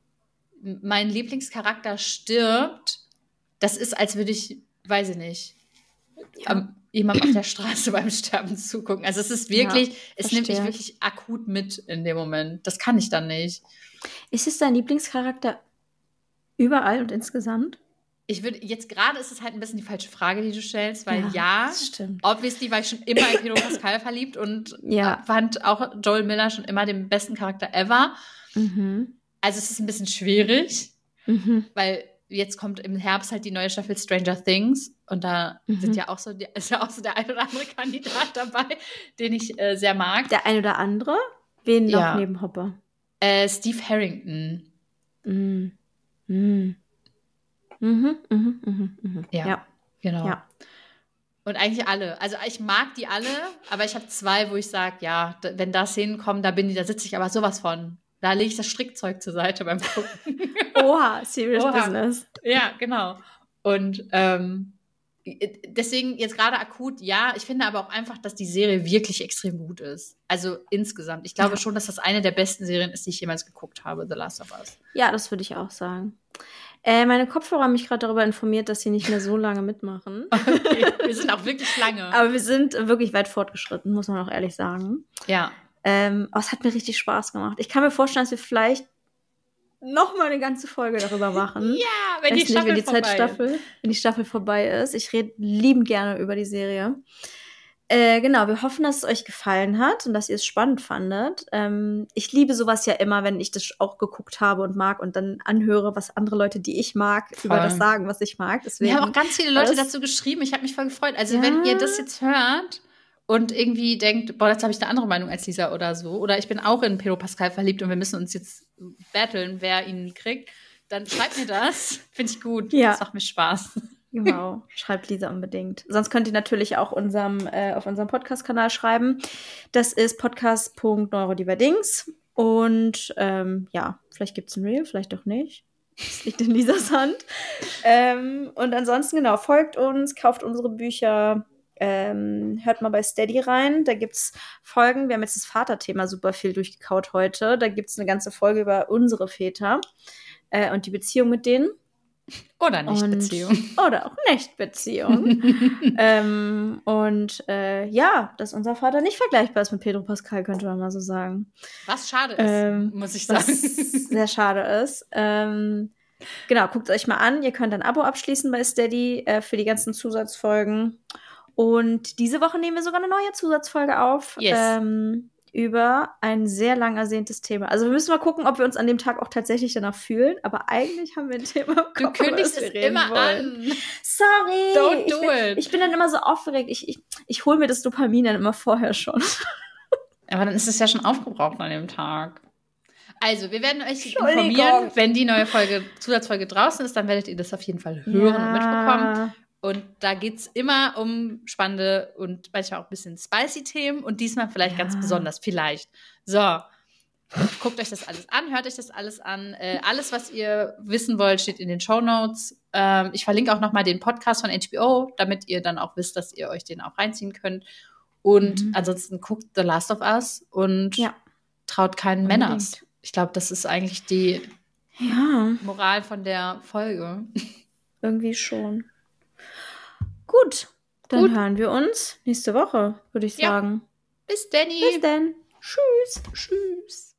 mein Lieblingscharakter stirbt, das ist, als würde ich, weiß ich nicht, Ja. am, jemandem auf der Straße beim Sterben zugucken. Also es ist wirklich, Ja, es nimmt mich verstehe ich. wirklich akut mit in dem Moment. Das kann ich dann nicht. Ist es dein Lieblingscharakter überall und insgesamt? Ich würde, jetzt gerade ist es halt ein bisschen die falsche Frage, die du stellst, weil Ja, ja, das stimmt. obviously war ich schon immer in Pedro Pascal verliebt und Ja. fand auch Joel Miller schon immer den besten Charakter ever. Mhm. Also es ist ein bisschen schwierig, Mhm. weil jetzt kommt im Herbst halt die neue Staffel Stranger Things und da Mhm. sind ja auch so, die- ist ja auch so der ein oder andere Kandidat dabei, den ich äh, sehr mag. Der ein oder andere? Wen noch Ja. neben Hopper? Äh, Steve Harrington. Mhm. Mhm. Mhm. Mhm. Mhm. Mhm. Ja, Ja. genau. Ja. Und eigentlich alle. Also ich mag die alle, aber ich habe zwei, wo ich sage, ja, d- wenn das hinkommt, da bin ich, da sitze ich aber sowas von. Da lege ich das Strickzeug zur Seite beim Gucken. Oha, serious Oha. business. Ja, genau. Und ähm, deswegen jetzt gerade akut, ja, ich finde aber auch einfach, dass die Serie wirklich extrem gut ist. Also insgesamt. Ich glaube Ja. schon, dass das eine der besten Serien ist, die ich jemals geguckt habe, The Last of Us. Ja, das würde ich auch sagen. Äh, meine Kopfhörer haben mich gerade darüber informiert, dass sie nicht mehr so lange mitmachen. Okay, wir sind auch wirklich lange. Aber wir sind wirklich weit fortgeschritten, muss man auch ehrlich sagen. Ja. Ähm, aber es hat mir richtig Spaß gemacht. Ich kann mir vorstellen, dass wir vielleicht noch mal eine ganze Folge darüber machen. Ja, wenn Weiß die nicht, Staffel wenn die vorbei ist. Zeitstaffel, wenn die Staffel vorbei ist. Ich rede liebend gerne über die Serie. Äh, genau, wir hoffen, dass es euch gefallen hat und dass ihr es spannend fandet. Ähm, ich liebe sowas ja immer, wenn ich das auch geguckt habe und mag und dann anhöre, was andere Leute, die ich mag, über das sagen, was ich mag. Deswegen, Mir haben auch ganz viele Leute das- dazu geschrieben. Ich habe mich voll gefreut. Also Ja. wenn ihr das jetzt hört und irgendwie denkt, boah, jetzt habe ich eine andere Meinung als Lisa oder so, oder ich bin auch in Pedro Pascal verliebt und wir müssen uns jetzt battlen, wer ihn kriegt, dann schreibt mir das. Finde ich gut. Ja. Das macht mir Spaß. Genau, schreibt Lisa unbedingt. Sonst könnt ihr natürlich auch unserem, äh, auf unserem Podcast-Kanal schreiben. Das ist podcast punkt neurodiverdings. Und ähm, ja, vielleicht gibt es ein Reel, vielleicht auch nicht. Das liegt in Lisas Hand. ähm, und ansonsten, genau, folgt uns, kauft unsere Bücher, ähm, hört mal bei Steady rein. Da gibt es Folgen. Wir haben jetzt das Vaterthema super viel durchgekaut heute. Da gibt es eine ganze Folge über unsere Väter äh, und die Beziehung mit denen. Oder nicht Und- Beziehung. Oder auch Nicht-Beziehung. ähm, und äh, ja, dass unser Vater nicht vergleichbar ist mit Pedro Pascal, könnte man mal so sagen. Was schade ist, Ähm, muss ich Was sagen. sehr schade ist. Ähm, genau, guckt es euch mal an. Ihr könnt ein Abo abschließen bei Steady äh, für die ganzen Zusatzfolgen. Und diese Woche nehmen wir sogar eine neue Zusatzfolge auf. Yes. Ähm, über ein sehr lang ersehntes Thema. Also wir müssen mal gucken, ob wir uns an dem Tag auch tatsächlich danach fühlen. Aber eigentlich haben wir ein Thema im Kopf, Du über kündigst das es wir reden immer wollen. an. Sorry. Don't ich do bin, it. Ich bin dann immer so aufgeregt. Ich, ich, ich hole mir das Dopamin dann immer vorher schon. Aber dann ist es ja schon aufgebraucht an dem Tag. Also, wir werden euch Entschuldigung. informieren, wenn die neue Folge, Zusatzfolge draußen ist, dann werdet ihr das auf jeden Fall hören und mitbekommen. Und da geht es immer um spannende und manchmal auch ein bisschen spicy Themen und diesmal vielleicht Ja. ganz besonders, vielleicht. So, guckt euch das alles an, hört euch das alles an. Äh, alles, was ihr wissen wollt, steht in den Shownotes. Ähm, ich verlinke auch nochmal den Podcast von H B O, damit ihr dann auch wisst, dass ihr euch den auch reinziehen könnt. Und Mhm. ansonsten guckt The Last of Us und Ja. traut keinen Unbedingt. Männers. Ich glaube, das ist eigentlich die Ja, Moral von der Folge. irgendwie schon. Gut, dann Gut. hören wir uns nächste Woche, würde ich Ja. sagen. Bis Danny. Bis dann. Tschüss. Tschüss.